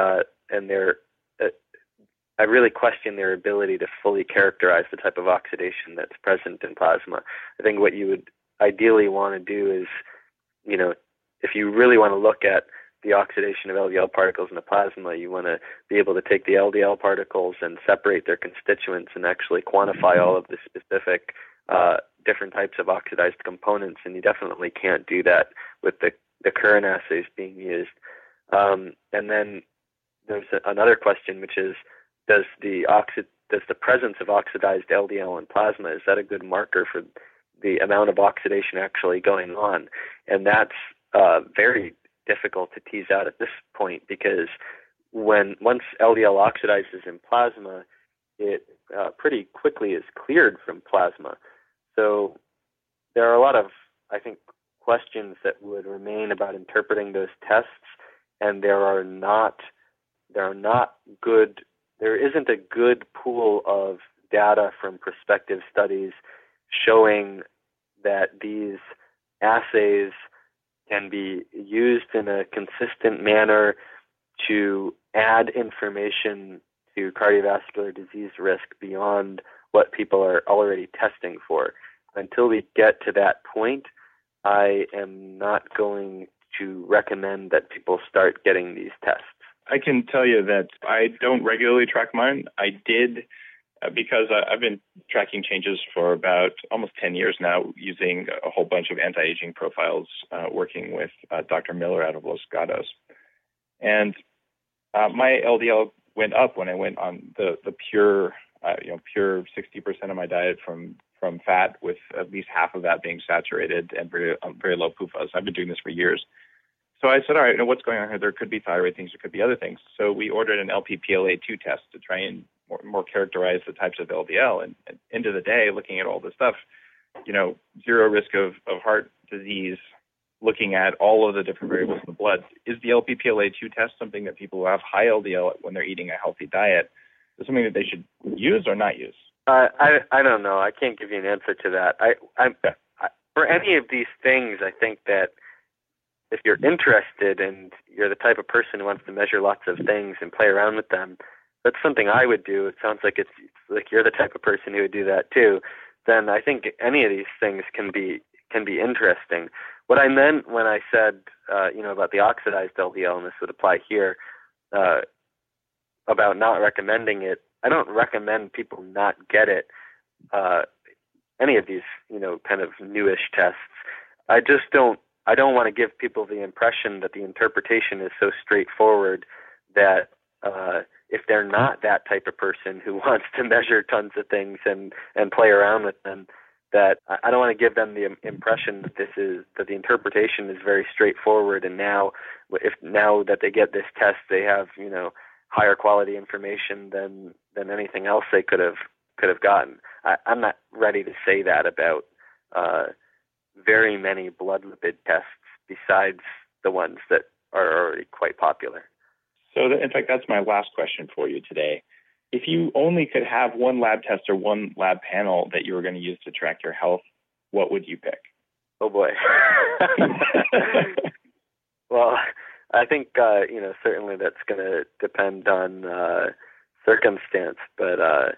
S7: I really question their ability to fully characterize the type of oxidation that's present in plasma. I think what you would ideally want to do is, if you really want to look at the oxidation of LDL particles in the plasma, you want to be able to take the LDL particles and separate their constituents and actually quantify all of the specific different types of oxidized components, and you definitely can't do that with the current assays being used. And then there's another question, which is, does the presence of oxidized LDL in plasma, is that a good marker for the amount of oxidation actually going on? And that's very difficult to tease out at this point, because once LDL oxidizes in plasma, it pretty quickly is cleared from plasma. So there are a lot of, I think, questions that would remain about interpreting those tests, and there isn't a good pool of data from prospective studies showing that these assays can be used in a consistent manner to add information to cardiovascular disease risk beyond what people are already testing for. Until we get to that point, I am not going to recommend that people start getting these tests.
S6: I can tell you that I don't regularly track mine. I did because I've been tracking changes for about almost 10 years now, using a whole bunch of anti-aging profiles, working with Dr. Miller out of Los Gatos. And my LDL went up when I went on the pure 60% of my diet from fat, with at least half of that being saturated and very low PUFAs. I've been doing this for years. So I said, all right, what's going on here? There could be thyroid things, there could be other things. So we ordered an LPPLA2 test to try and more characterize the types of LDL. And end of the day, looking at all this stuff, zero risk of heart disease, looking at all of the different variables in the blood. Is the LPPLA2 test something that people who have high LDL when they're eating a healthy diet, is something that they should use or not use?
S7: I don't know. I can't give you an answer to that. For any of these things, I think that if you're interested and you're the type of person who wants to measure lots of things and play around with them, that's something I would do. It sounds like it's like you're the type of person who would do that too. Then I think any of these things can be interesting. What I meant when I said, about the oxidized LDL, and this would apply here, about not recommending it, I don't recommend people not get it, any of these, kind of newish tests. I don't want to give people the impression that the interpretation is so straightforward that if they're not that type of person who wants to measure tons of things and play around with them, that I don't want to give them the impression that the interpretation is very straightforward, and now that they get this test, they have higher quality information than anything else they could have gotten. I'm not ready to say that about very many blood lipid tests besides the ones that are already quite popular.
S6: So, in fact, that's my last question for you today. If you only could have one lab test or one lab panel that you were going to use to track your health, what would you pick?
S7: Oh, boy. Well, I think, certainly that's going to depend on circumstance, but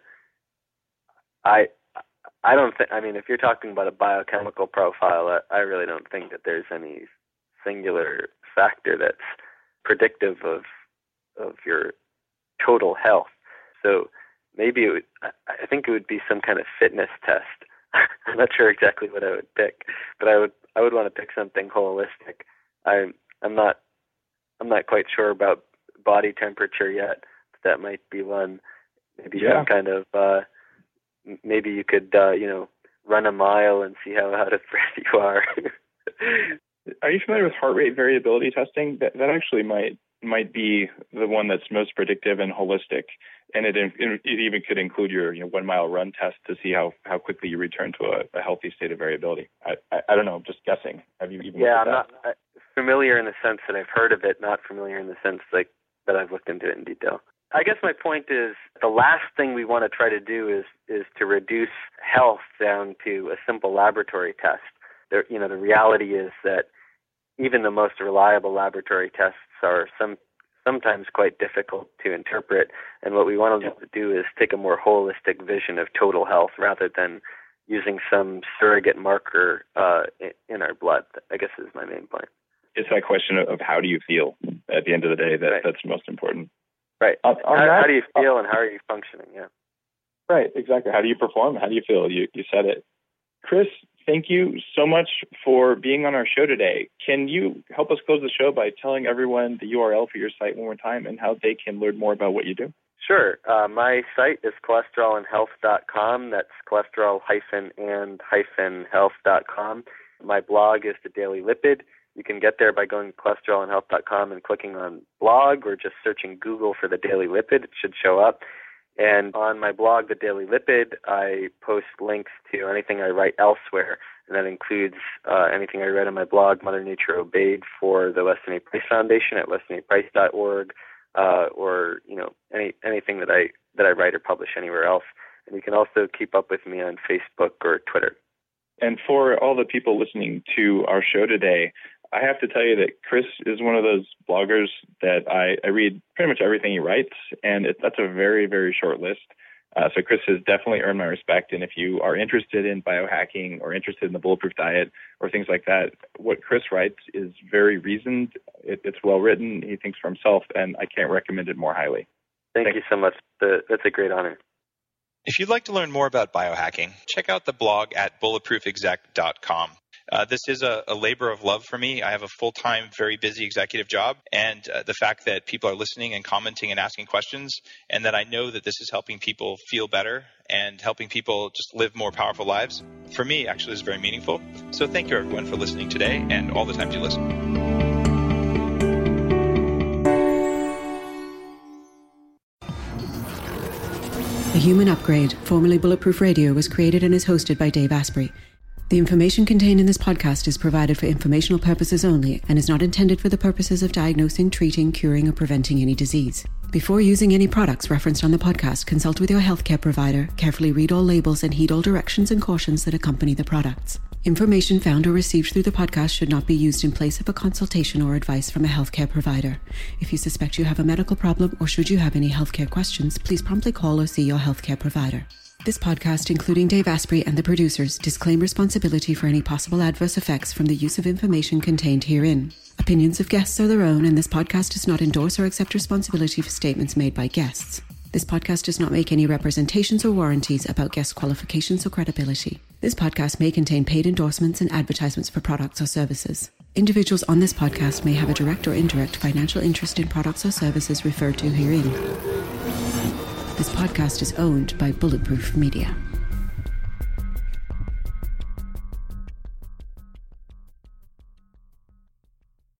S7: I don't think, if you're talking about a biochemical profile, I really don't think that there's any singular factor that's predictive of your total health. So maybe I think it would be some kind of fitness test. I'm not sure exactly what I would pick, but I would want to pick something holistic. I'm not quite sure about body temperature yet, but that might be one. Maybe some kind of maybe you could run a mile and see how out of breath you are.
S6: Are you familiar with heart rate variability testing? That actually might be the one that's most predictive and holistic, and it even could include your 1 mile run test to see how quickly you return to a healthy state of variability. I don't know, I'm just guessing. Have you even looked at that?
S7: I'm not familiar in the sense that I've heard of it, not familiar in the sense that I've looked into it in detail. I guess my point is the last thing we want to try to do is to reduce health down to a simple laboratory test. The reality is that even the most reliable laboratory tests are sometimes quite difficult to interpret, and what we want to do is take a more holistic vision of total health rather than using some surrogate marker in our blood, I guess is my main point.
S6: It's that question of how do you feel at the end of the day that's most important.
S7: Right. How do you feel and how are you functioning? Yeah.
S6: Right, exactly. How do you perform? How do you feel? You said it. Chris, thank you so much for being on our show today. Can you help us close the show by telling everyone the URL for your site one more time and how they can learn more about what you do?
S7: Sure. My site is cholesterolandhealth.com. That's cholesterol-and-health.com. My blog is The Daily Lipid. You can get there by going to cholesterolandhealth.com and clicking on blog, or just searching Google for The Daily Lipid. It should show up. And on my blog, The Daily Lipid, I post links to anything I write elsewhere, and that includes anything I read on my blog, Mother Nature Obeyed, for the Weston A. Price Foundation at westonaprice.org, or anything that I write or publish anywhere else. And you can also keep up with me on Facebook or Twitter.
S6: And for all the people listening to our show today, I have to tell you that Chris is one of those bloggers that I read pretty much everything he writes, and that's a very, very short list. So Chris has definitely earned my respect. And if you are interested in biohacking or interested in the Bulletproof diet or things like that, what Chris writes is very reasoned. It's well written. He thinks for himself, and I can't recommend it more highly.
S7: Thank you so much. That's a great honor.
S4: If you'd like to learn more about biohacking, check out the blog at bulletproofexec.com. This is a labor of love for me. I have a full-time, very busy executive job, and the fact that people are listening and commenting and asking questions, and that I know that this is helping people feel better and helping people just live more powerful lives, for me actually is very meaningful. So thank you everyone for listening today and all the times you listen.
S1: The Human Upgrade, formerly Bulletproof Radio, was created and is hosted by Dave Asprey. The information contained in this podcast is provided for informational purposes only and is not intended for the purposes of diagnosing, treating, curing, or preventing any disease. Before using any products referenced on the podcast, consult with your healthcare provider, carefully read all labels, and heed all directions and cautions that accompany the products. Information found or received through the podcast should not be used in place of a consultation or advice from a healthcare provider. If you suspect you have a medical problem or should you have any healthcare questions, please promptly call or see your healthcare provider. This podcast, including Dave Asprey and the producers, disclaim responsibility for any possible adverse effects from the use of information contained herein. Opinions of guests are their own, and this podcast does not endorse or accept responsibility for statements made by guests. This podcast does not make any representations or warranties about guest qualifications or credibility. This podcast may contain paid endorsements and advertisements for products or services. Individuals on this podcast may have a direct or indirect financial interest in products or services referred to herein. This podcast is owned by Bulletproof Media.